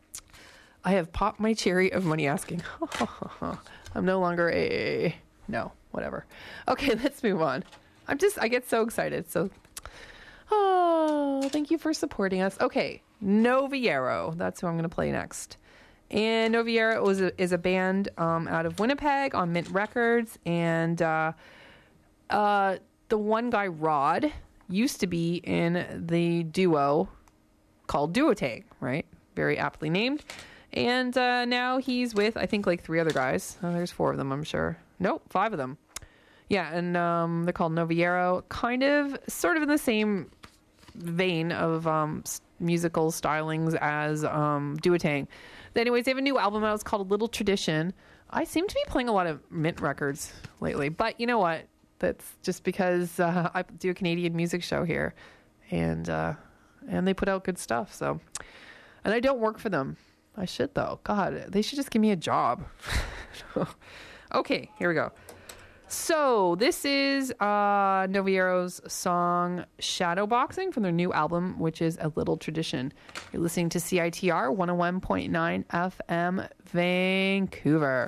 I have popped my cherry of money asking. I'm no longer a... No, whatever. Okay, let's move on. I'm just, I get so excited. So... Oh, thank you for supporting us. Okay, Noviero. That's who I'm going to play next. And Noviero is a, is a band um, out of Winnipeg on Mint Records. And uh, uh, the one guy, Rod, used to be in the duo called Duotang, right? Very aptly named. And uh, now he's with, I think, like three other guys. Oh, there's four of them, I'm sure. Nope, five of them. Yeah, and um, they're called Noviero. Kind of, sort of in the same vein of um, musical stylings as um, Duotang. Anyways, they have a new album out. It's called A Little Tradition. I seem to be playing a lot of Mint records lately. But you know what? That's just because uh, I do a Canadian music show here. And uh, and they put out good stuff. So, and I don't work for them. I should, though. God, they should just give me a job. Okay, here we go. So this is uh, Noviero's song Shadowboxing from their new album, which is A Little Tradition. You're listening to C I T R one oh one point nine F M Vancouver.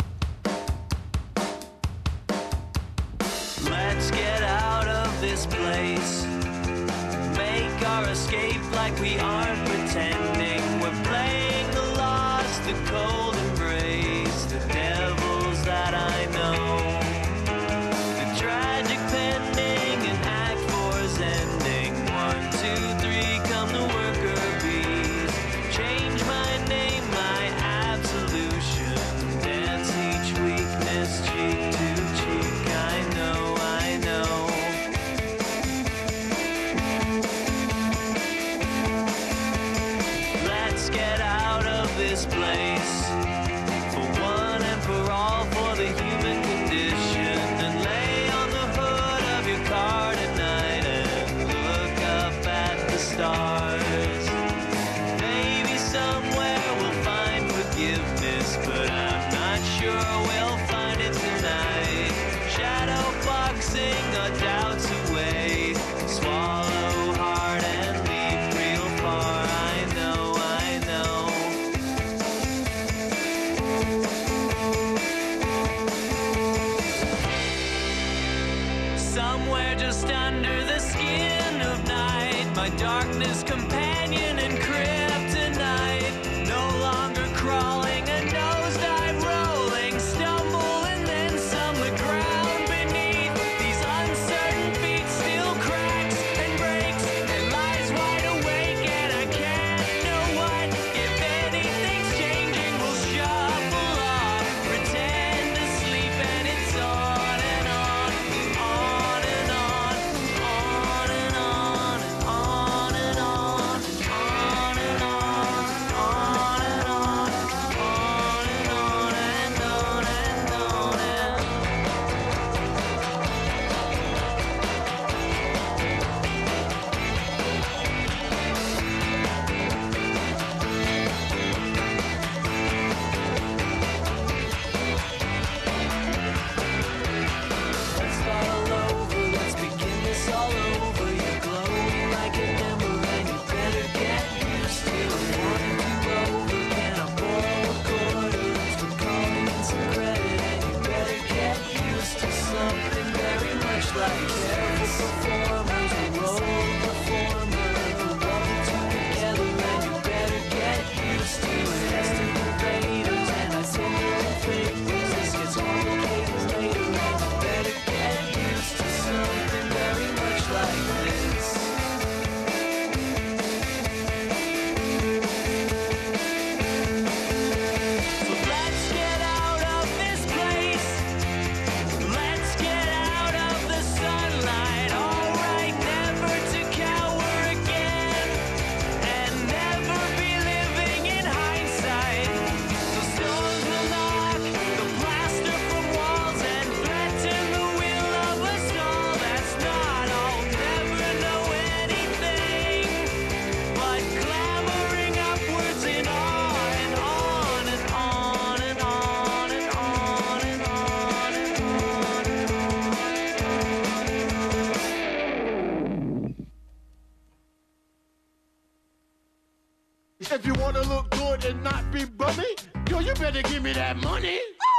Let's get out of this place. Make our escape like we aren't pretending. We're playing the lost, the cold embrace, the devils that I know. Tragic pending and act four's ending. One, two, three, come the worker bees. Change my name, my absolution. Dance each weakness cheek to cheek. I know, I know. look good and not be bummy? Yo, you better give me that money.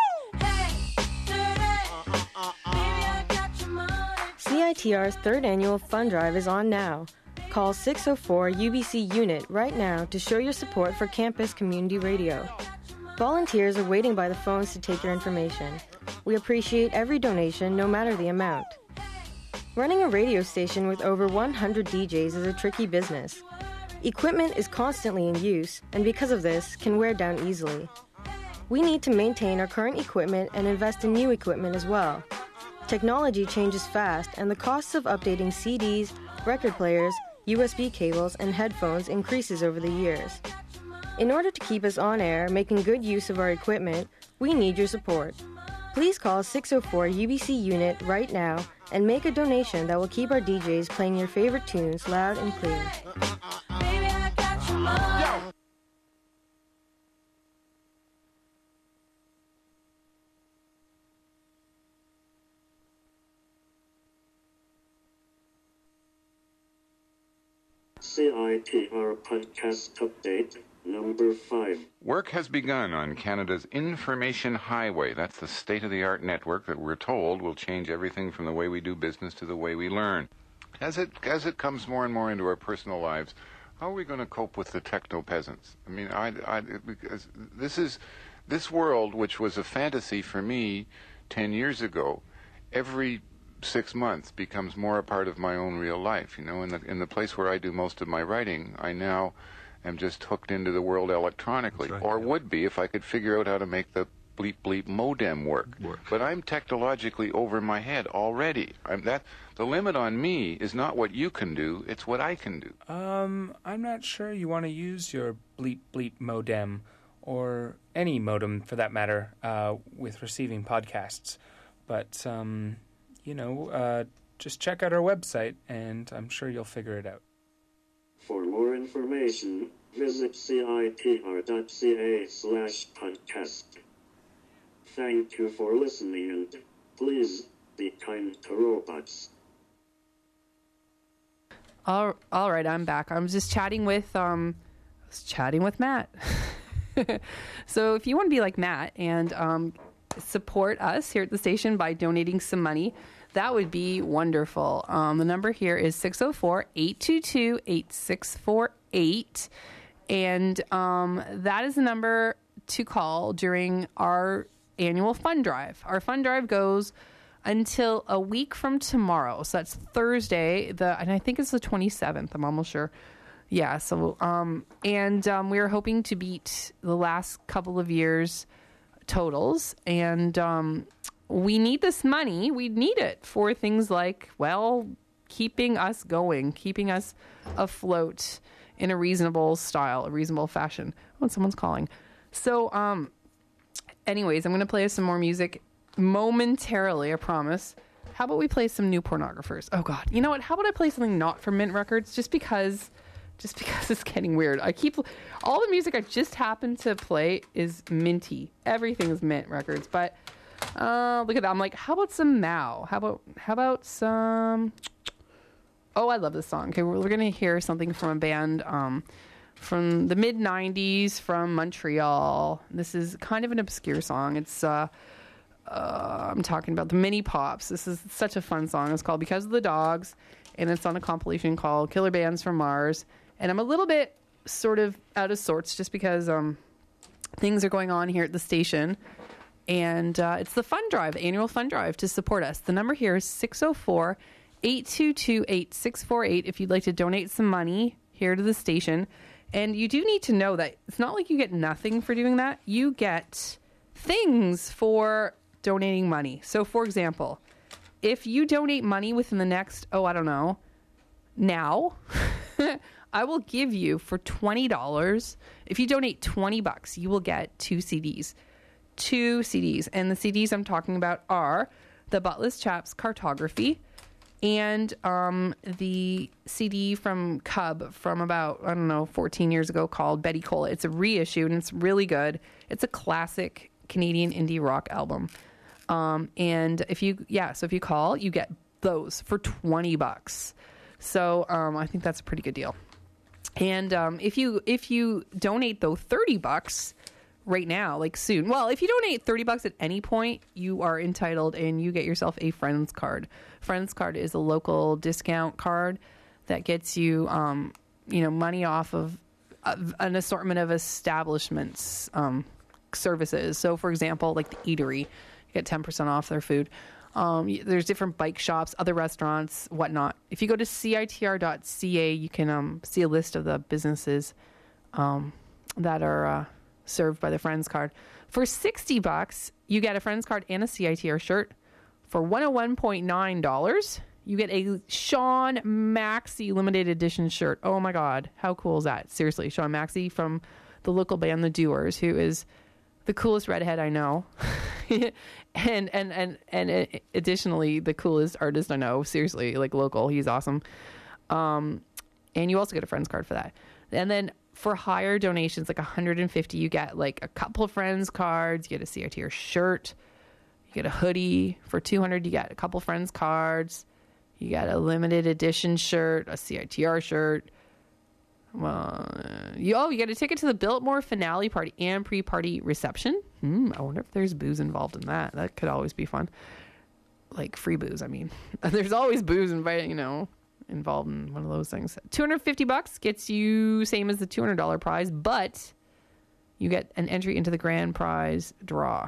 C I T R's third annual fund drive is on now. Call six oh four U B C UNIT right now to show your support for campus community radio. Volunteers are waiting by the phones to take your information. We appreciate every donation, no matter the amount. Running a radio station with over one hundred D Js is a tricky business. Equipment is constantly in use, and because of this, can wear down easily. We need to maintain our current equipment and invest in new equipment as well. Technology changes fast, and the costs of updating C Ds, record players, U S B cables, and headphones increases over the years. In order to keep us on air, making good use of our equipment, we need your support. Please call six oh four U B C UNIT right now and make a donation that will keep our D Js playing your favorite tunes loud and clear. C I T R Podcast Update number five. Work has begun on Canada's Information Highway. That's the state-of-the-art network that we're told will change everything from the way we do business to the way we learn. As it as it comes more and more into our personal lives, how are we going to cope with the techno-peasants? I mean, I, I, because this is this world, which was a fantasy for me ten years ago, every six months becomes more a part of my own real life. You know, in the in the place where I do most of my writing, I now am just hooked into the world electronically, right, or yeah. would be if I could figure out how to make the bleep bleep modem work. work. But I'm technologically over my head already. I'm that the limit on me is not what you can do; it's what I can do. Um, I'm not sure you want to use your bleep bleep modem or any modem for that matter uh, with receiving podcasts, but um. You know, uh, just check out our website, and I'm sure you'll figure it out. For more information, visit citr.ca slash podcast. Thank you for listening, and please be kind to robots. All, all right, I'm back. I was just chatting with, um, I was chatting with Matt. So if you want to be like Matt and um, support us here at the station by donating some money, that would be wonderful. Um, the number here is six oh four, eight two two, eight six four eight. And um, that is the number to call during our annual fund drive. Our fund drive goes until a week from tomorrow. So that's Thursday, the and I think it's the twenty-seventh. I'm almost sure. Yeah, so, um, and um, we are hoping to beat the last couple of years' totals. And um, we need this money. We need it for things like, well, keeping us going, keeping us afloat in a reasonable style, a reasonable fashion. Oh, someone's calling. So, um, anyways, I'm going to play some more music momentarily, I promise. How about we play some new pornographers? Oh, God. You know what? How about I play something not from Mint Records just because... Just because it's getting weird. I keep all the music I just happened to play is minty. Everything is Mint Records. But uh, look at that. I'm like, how about some Mao? How about how about some? Oh, I love this song. Okay, we're, we're gonna hear something from a band um, from the mid nineties from Montreal. This is kind of an obscure song. It's uh, uh, I'm talking about the Mini Pops. This is such a fun song. It's called Because of the Dogs, and it's on a compilation called Killer Bands from Mars. And I'm a little bit sort of out of sorts just because um, things are going on here at the station. And uh, it's the fund drive, the annual fund drive to support us. The number here is six oh four, eight two two, eight six four eight if you'd like to donate some money here to the station. And you do need to know that it's not like you get nothing for doing that. You get things for donating money. So, for example, if you donate money within the next, oh, I don't know, now... I will give you for twenty dollars. If you donate twenty bucks, you will get two C Ds. Two C Ds. And the C Ds I'm talking about are the Buttless Chaps Cartography and um, the C D from Cub from about, I don't know, fourteen years ago called Betty Cola. It's a reissue and it's really good. It's a classic Canadian indie rock album. Um, and if you, yeah, so if you call, you get those for twenty bucks. So um, I think that's a pretty good deal. And um, if you if you donate though thirty bucks right now, like soon, well, if you donate thirty bucks at any point, you are entitled and you get yourself a Friends card. Friends card is a local discount card that gets you, um, you know, money off of uh, an assortment of establishments, um, services. So, for example, like the Eatery, you get ten percent off their food. Um, there's different bike shops, other restaurants, whatnot. If you go to C I T R dot C A, you can um, see a list of the businesses um, that are uh, served by the Friends card. For sixty bucks, you get a Friends card and a C I T R shirt. For one hundred one point nine dollars, you get a Sean Maxey limited edition shirt. Oh my God, how cool is that? Seriously, Sean Maxey from the local band The Doers, who is the coolest redhead I know. and, and, and, and additionally, the coolest artist I know. Seriously, like local. He's awesome. Um, and you also get a Friends card for that. And then for higher donations, like one hundred fifty, you get like a couple of Friends cards. You get a C I T R shirt. You get a hoodie. For two hundred, you get a couple Friends cards. You got a limited edition shirt, a C I T R shirt. Well, uh, you, oh, you get a ticket to the Biltmore finale party and pre-party reception. Hmm, I wonder if there's booze involved in that. That could always be fun. Like free booze, I mean. There's always booze invited, you know, involved in one of those things. two hundred fifty bucks gets you same as the two hundred dollars prize, but you get an entry into the grand prize draw,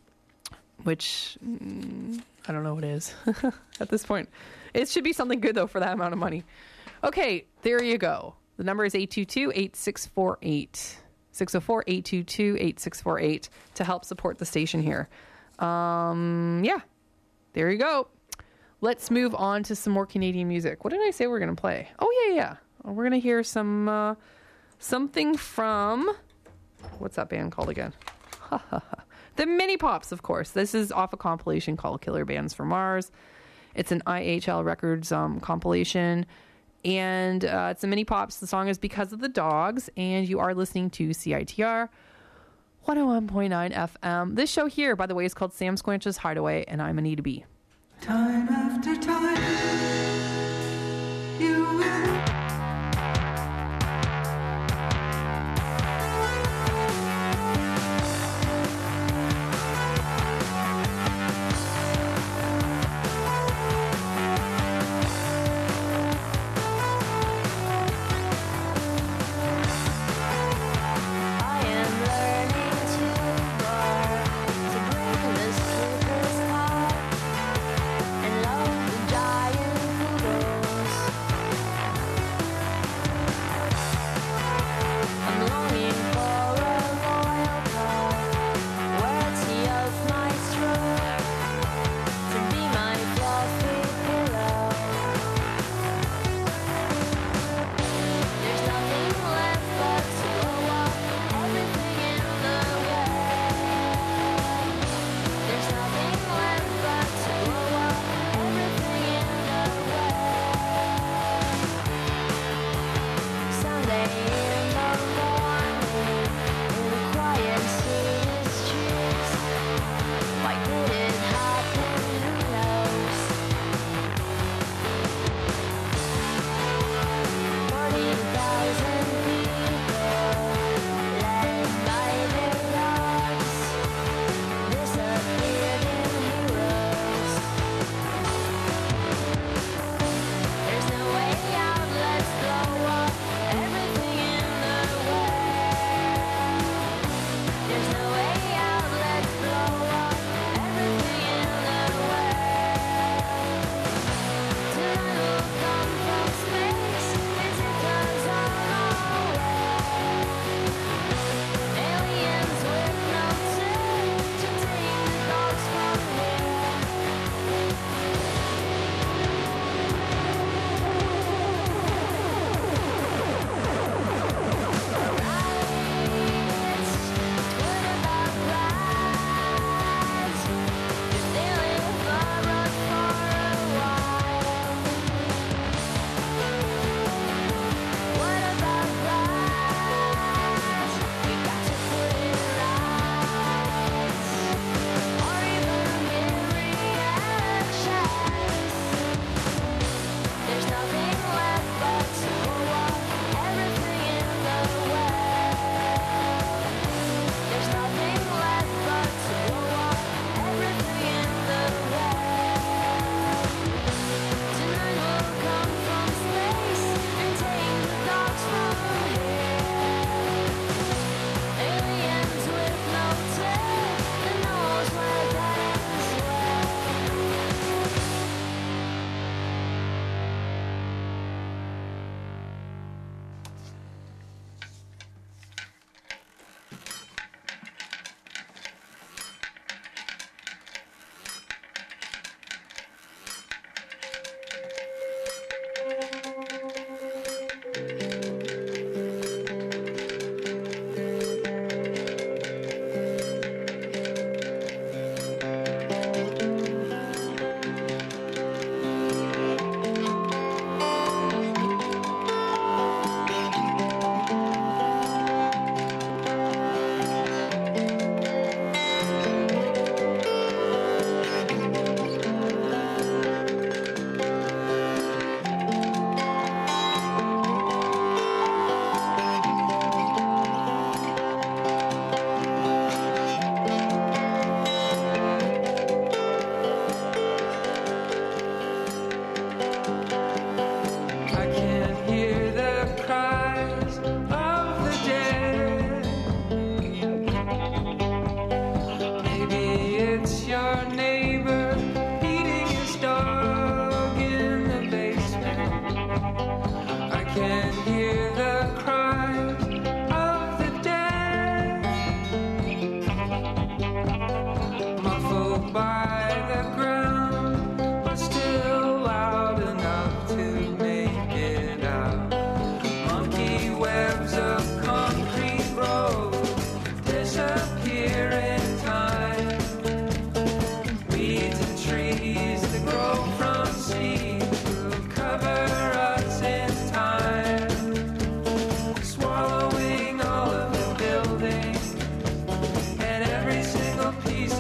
which mm, I don't know what it is at this point. It should be something good, though, for that amount of money. Okay, there you go. The number is eight two two, eight six four eight. six oh four, eight two two, eight six four eight to help support the station here. Um, yeah, there you go. Let's move on to some more Canadian music. What did I say we we're going to play? Oh, yeah, yeah. We're going to hear some uh, something from... What's that band called again? The Mini Pops, of course. This is off a compilation called Killer Bands from Mars. It's an I H L Records um, compilation. And uh, it's the Mini Pops. The song is Because of the Dogs. And you are listening to C I T R one oh one point nine F M. This show here, by the way, is called Sam Squanch's Hideaway. And I'm Anita B. Time after time, you will. And love the giant poodles.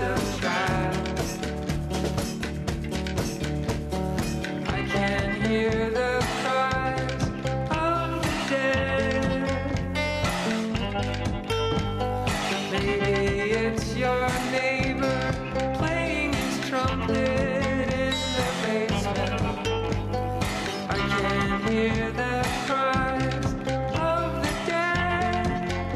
still try. I can hear the cries of the dead. Maybe it's your neighbor playing his trumpet in the basement. I can hear the cries of the dead,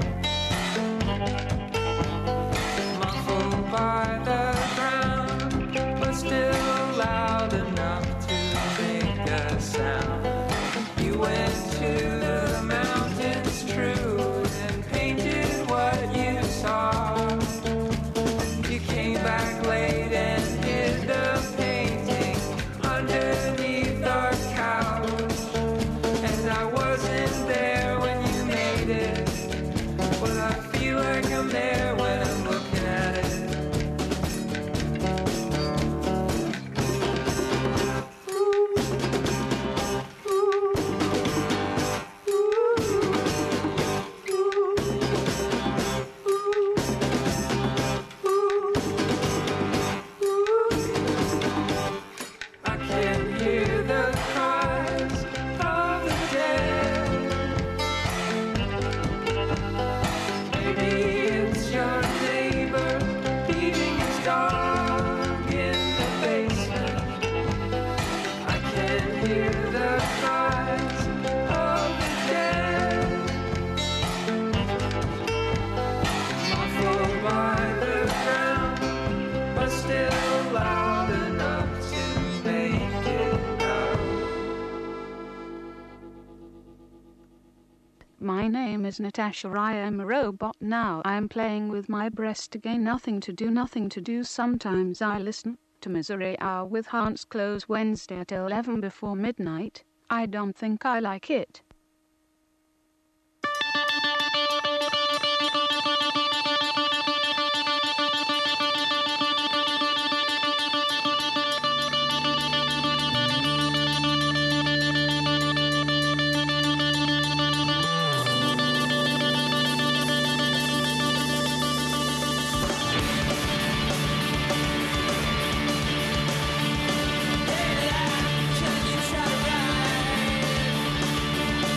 muffled by the ground, but still loud enough to make a sound. You went to the mountains, true, and painted what you saw. You came back late and hid the painting underneath our couch. And I wasn't there when you made it, but I feel like I'm there when I'm looking at it. I can hear the cries of the dead. Maybe it's your neighbor beating his dog in the basement. I can hear the cries of the dead, muffled by the ground, but still loud enough to make it out. My name is Natasha. I am a robot now. I am playing with my breast again. Nothing to do, nothing to do. Sometimes I listen to Misery Hour with Hans Close Wednesday at eleven before midnight. I don't think I like it. Can you try to ride?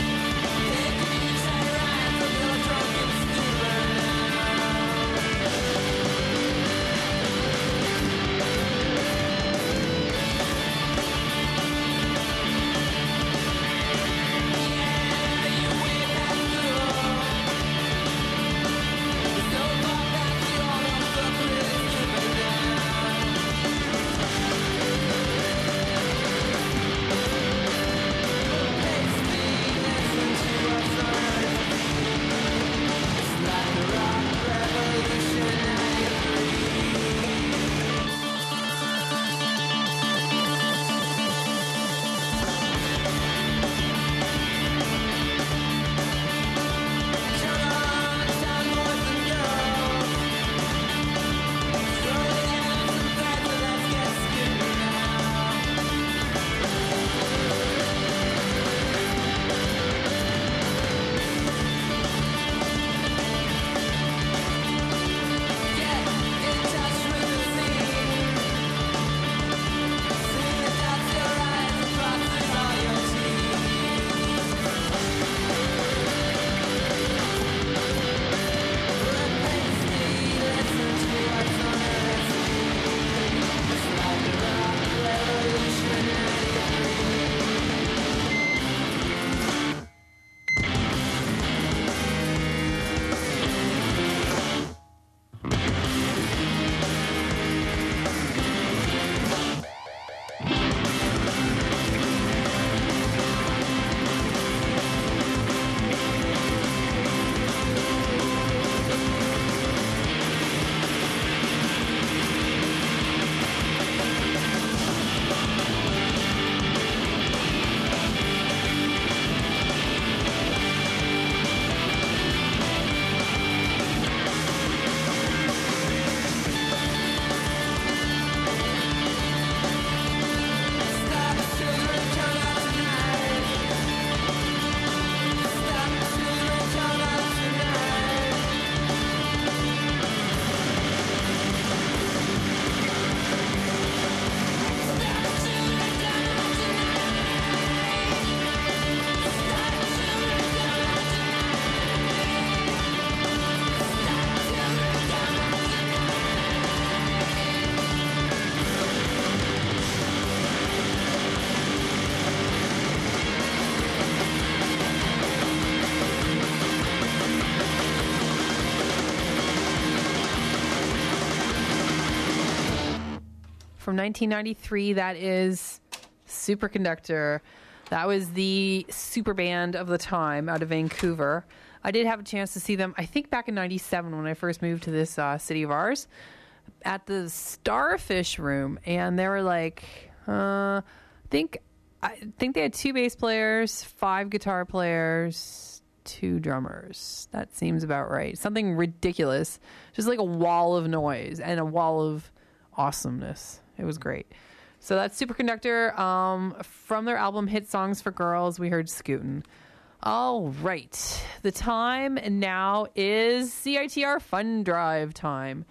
from nineteen ninety-three. That is Superconductor. That was the super band of the time out of Vancouver. I did have a chance to see them, I think back in ninety-seven when I first moved to this uh, city of ours, at the Starfish Room. And they were like, uh, I think I think they had two bass players, five guitar players, two drummers. That seems about right. Something ridiculous. Just like a wall of noise and a wall of awesomeness. It was great. So that's Superconductor. Um, from their album Hit Songs for Girls, we heard Scootin'. All right. The time now is C I T R Fund Drive time.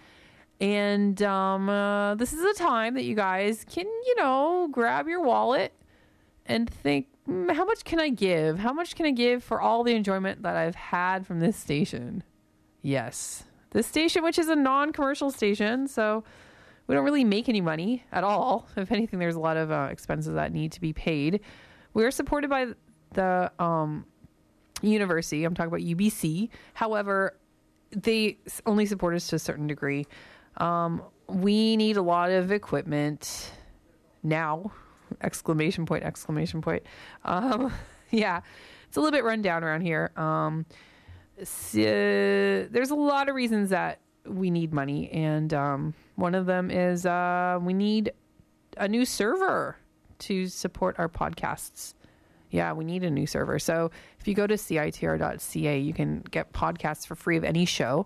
And um, uh, this is a time that you guys can, you know, grab your wallet and think, mm, how much can I give? How much can I give for all the enjoyment that I've had from this station? Yes. This station, which is a non-commercial station, so we don't really make any money at all. If anything, there's a lot of uh, expenses that need to be paid. We're supported by the um, university. I'm talking about U B C. However, they only support us to a certain degree. Um, we need a lot of equipment now. Exclamation point, exclamation point. Um, yeah, it's a little bit run down around here. Um, so, there's a lot of reasons that we need money. And um, one of them is uh, we need a new server to support our podcasts. Yeah, we need a new server. So if you go to C I T R dot C A, you can get podcasts for free of any show.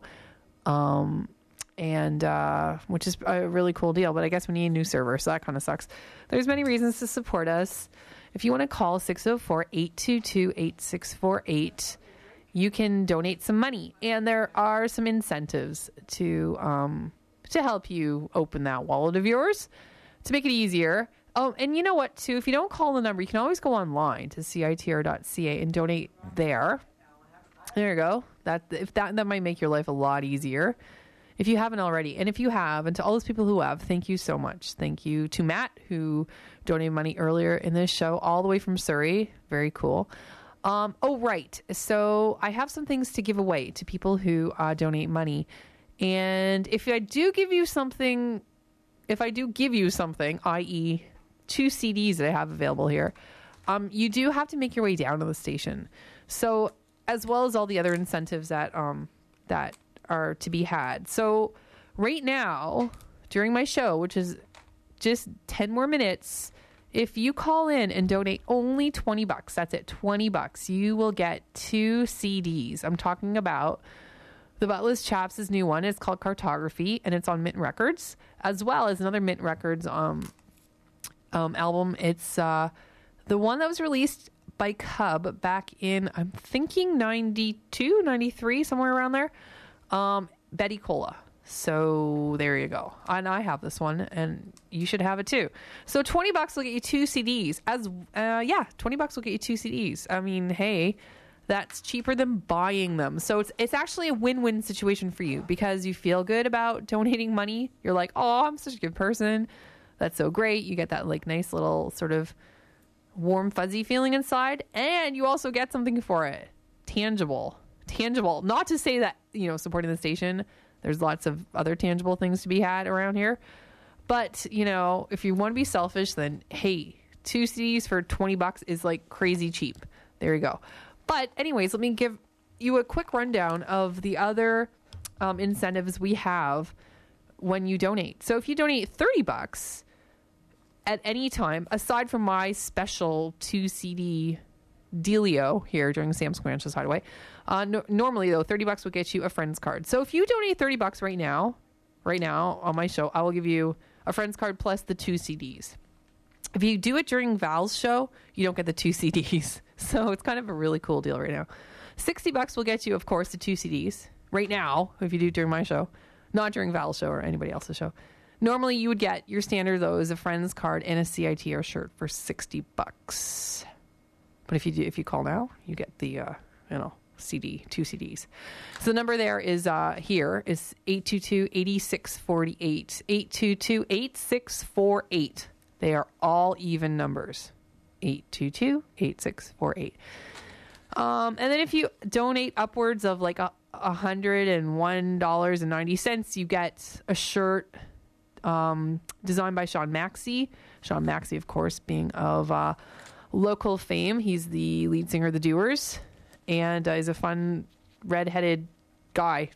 Um, and uh, which is a really cool deal. But I guess we need a new server, so that kind of sucks. There's many reasons to support us. If you want to call six oh four, eight two two, eight six four eight, you can donate some money. And there are some incentives to um, to help you open that wallet of yours to make it easier. Oh, and you know what, too? If you don't call the number, you can always go online to C I T R dot C A and donate there. There you go. That if that that might make your life a lot easier if you haven't already. And if you have, and to all those people who have, thank you so much. Thank you to Matt, who donated money earlier in this show, all the way from Surrey. Very cool. Um, oh, right. So I have some things to give away to people who uh, donate money. And if I do give you something, if I do give you something, that is two C Ds that I have available here, um, you do have to make your way down to the station. So as well as all the other incentives that um, that are to be had. So right now, during my show, which is just ten more minutes, if you call in and donate only twenty bucks, that's it, twenty bucks, you will get two C Ds. I'm talking about the Buttless Chaps' new one. It's called Cartography, and it's on Mint Records, as well as another Mint Records um, um, album. It's uh, the one that was released by Cub back in, I'm thinking, ninety-two, ninety-three, somewhere around there. Um, Betty Cola. So there you go. And I have this one, and you should have it too. So twenty bucks will get you two C Ds. As uh, yeah, twenty bucks will get you two C Ds. I mean, hey, that's cheaper than buying them. So it's it's actually a win-win situation for you, because you feel good about donating money. You're like, oh, I'm such a good person. That's so great. You get that like nice little sort of warm, fuzzy feeling inside, and you also get something for it. Tangible. Tangible. Not to say that, you know, supporting the station, there's lots of other tangible things to be had around here. But, you know, if you want to be selfish, then, hey, two C Ds for twenty bucks is like crazy cheap. There you go. But anyways, let me give you a quick rundown of the other um, incentives we have when you donate. So if you donate thirty bucks at any time, aside from my special two C D dealio here during Sam Squanch's Hideaway, uh, no, normally though, thirty bucks will get you a friend's card. So if you donate thirty bucks right now, right now on my show, I will give you a friend's card plus the two C Ds. If you do it during Val's show, you don't get the two C Ds. So it's kind of a really cool deal right now. sixty bucks will get you, of course, the two C Ds right now. If you do it during my show, not during Val's show or anybody else's show. Normally you would get your standard, though, is a friend's card and a C I T R shirt for sixty bucks. But if you do, if you call now, you get the, uh, you know, C D, two C Ds. So the number there is, uh, here is eight two two, eight six four eight, eight two two, eight six four eight. They are all even numbers. eight two two, eight six four eight. Um, and then if you donate upwards of like a, one hundred one dollars and ninety cents, you get a shirt um, designed by Sean Maxey. Sean Maxey, of course, being of uh, local fame. He's the lead singer of The Doers, and uh, is a fun red-headed guy.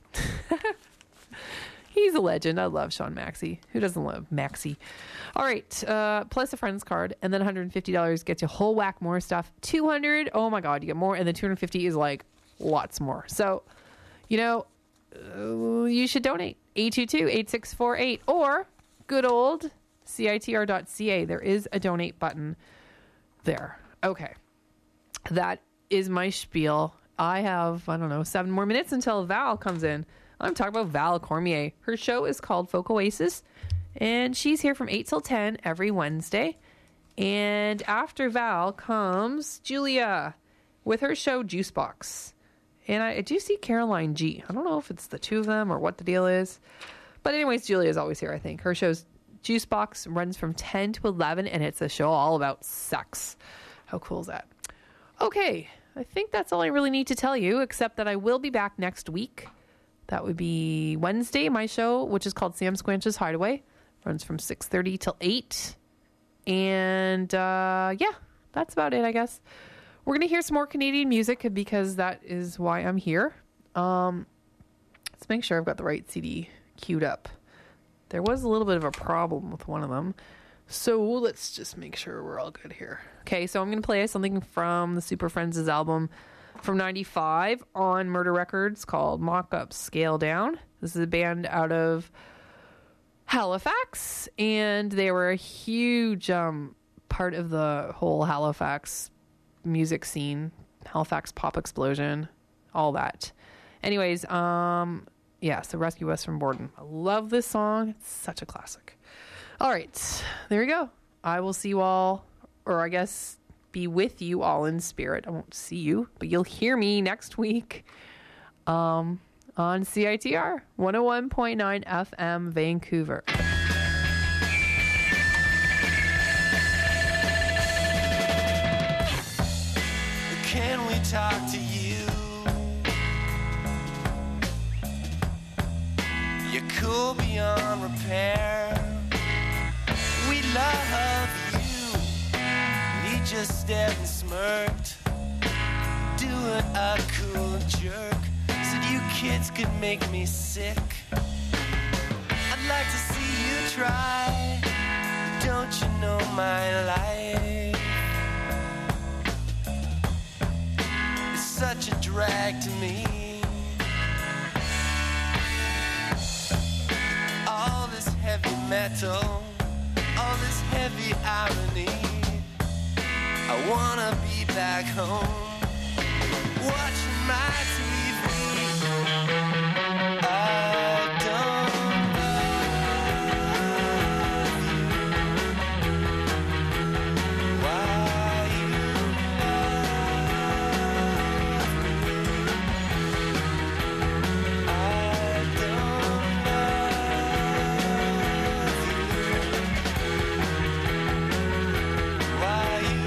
He's a legend. I love Sean Maxey. Who doesn't love Maxey? All right. Uh, plus a friend's card. And then one hundred fifty dollars gets you a whole whack more stuff. two hundred dollars. Oh, my God. You get more. And then two hundred fifty dollars is like lots more. So, you know, uh, you should donate. eight two two, eight six four eight. Or good old C I T R dot C A. There is a donate button there. Okay. That is my spiel. I have, I don't know, seven more minutes until Val comes in. I'm talking about Val Cormier. Her show is called Folk Oasis, and she's here from eight till ten every Wednesday. And after Val comes Julia with her show Juicebox. And I, I do see Caroline G. I don't know if it's the two of them or what the deal is. But anyways, Julia is always here, I think. Her show's Juicebox, runs from ten to eleven, and it's a show all about sex. How cool is that? Okay, I think that's all I really need to tell you, except that I will be back next week. That would be Wednesday, my show, which is called Sam Squanch's Hideaway. Runs from six thirty till eight. And, uh, yeah, that's about it, I guess. We're going to hear some more Canadian music because that is why I'm here. Um, let's make sure I've got the right C D queued up. There was a little bit of a problem with one of them. So let's just make sure we're all good here. Okay, so I'm going to play something from the Super Friends' album from ninety-five on Murder Records called Mock Up Scale Down. This is a band out of Halifax, and they were a huge um, part of the whole Halifax music scene, Halifax pop explosion, all that. Anyways, um, yeah, so Rescue Us from Boredom. I love this song. It's such a classic. All right, there you go. I will see you all, or I guess be with you all in spirit. I won't see you, but you'll hear me next week um, on C I T R one oh one point nine F M Vancouver. Can we talk to you? You're cool beyond repair. We love you. He just stared and smirked, doing a cool jerk. Said you kids could make me sick. I'd like to see you try. Don't you know my life is such a drag to me? All this heavy metal, all this heavy irony. I wanna be back home, watching my T V. I don't know why you love me. I don't know why you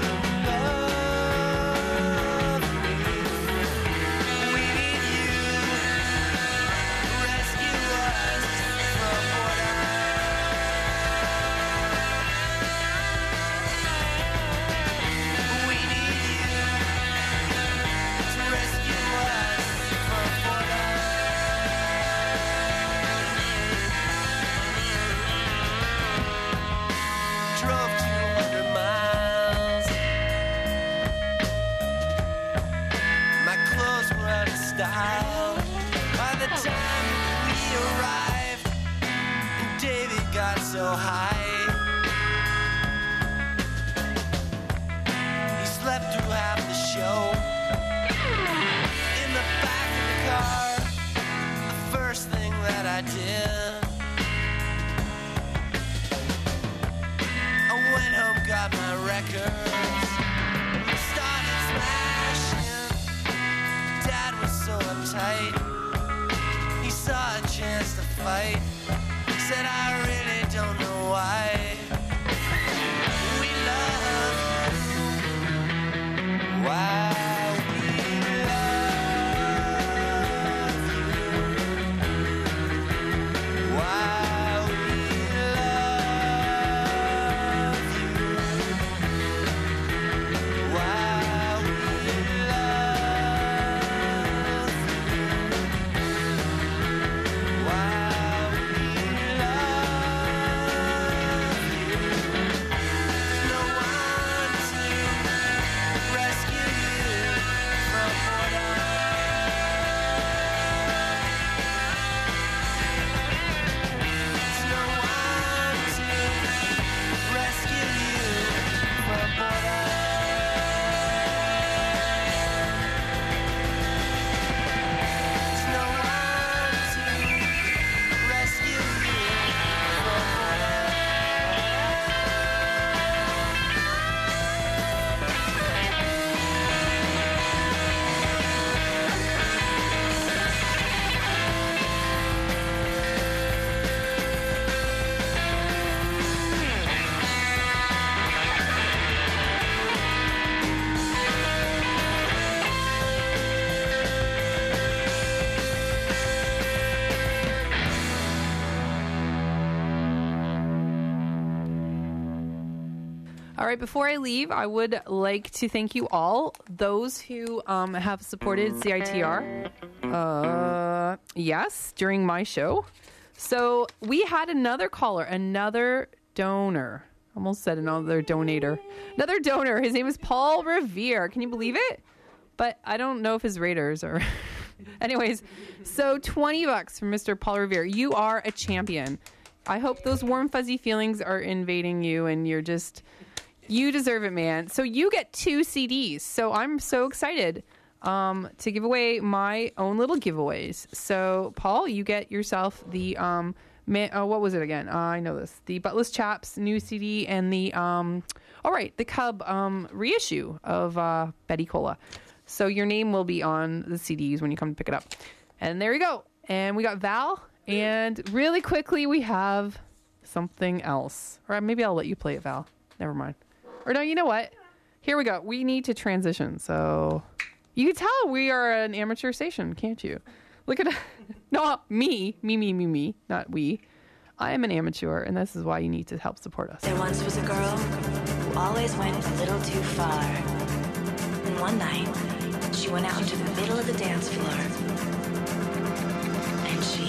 style. By the time we arrived, and David got so high, he slept through half the show. In the back of the car, the first thing that I did, I went home, got my records, started smashing. Dad was so uptight, he saw a chance to fight. Said I really don't know why we love you, why we love you, All right, before I leave, I would like to thank you all, those who um, have supported C I T R. Uh, yes, during my show. So we had another caller, another donor. Almost said another donator. Another donor. His name is Paul Revere. Can you believe it? But I don't know if his raters are... Anyways, so twenty bucks from Mister Paul Revere. You are a champion. I hope those warm, fuzzy feelings are invading you and you're just... You deserve it, man. So you get two C Ds. So I'm so excited um, to give away my own little giveaways. So, Paul, you get yourself the, um, man, oh, what was it again? Uh, I know this. The Buttless Chaps new C D and the, um, all right, the Cub um, reissue of uh, Betty Cola. So your name will be on the C Ds when you come to pick it up. And there you go. And we got Val. And really quickly, we have something else. Or maybe I'll let you play it, Val. Never mind. Or no, you know what? Here we go. We need to transition. So you can tell we are an amateur station, can't you? Look at no me, me, me, me, me, not we. I am an amateur, and this is why you need to help support us. There once was a girl who always went a little too far. And one night, she went out into the middle of the dance floor. And she...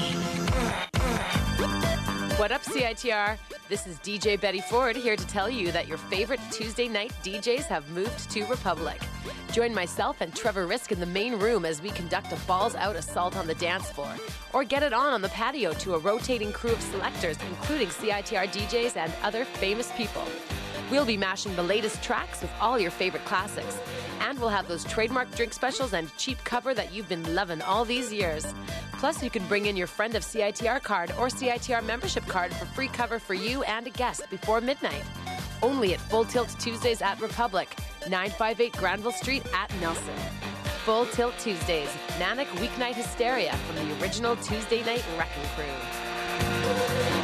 What up, C I T R? This is D J Betty Ford here to tell you that your favorite Tuesday night D Js have moved to Republic. Join myself and Trevor Risk in the main room as we conduct a balls-out assault on the dance floor. Or get it on on the patio to a rotating crew of selectors, including C I T R D Js and other famous people. We'll be mashing the latest tracks with all your favorite classics. And we'll have those trademark drink specials and cheap cover that you've been loving all these years. Plus, you can bring in your Friend of C I T R card or C I T R membership card for free cover for you and a guest before midnight. Only at Full Tilt Tuesdays at Republic, nine fifty-eight Granville Street at Nelson. Full Tilt Tuesdays, Manic Weeknight Hysteria from the original Tuesday Night Wrecking Crew.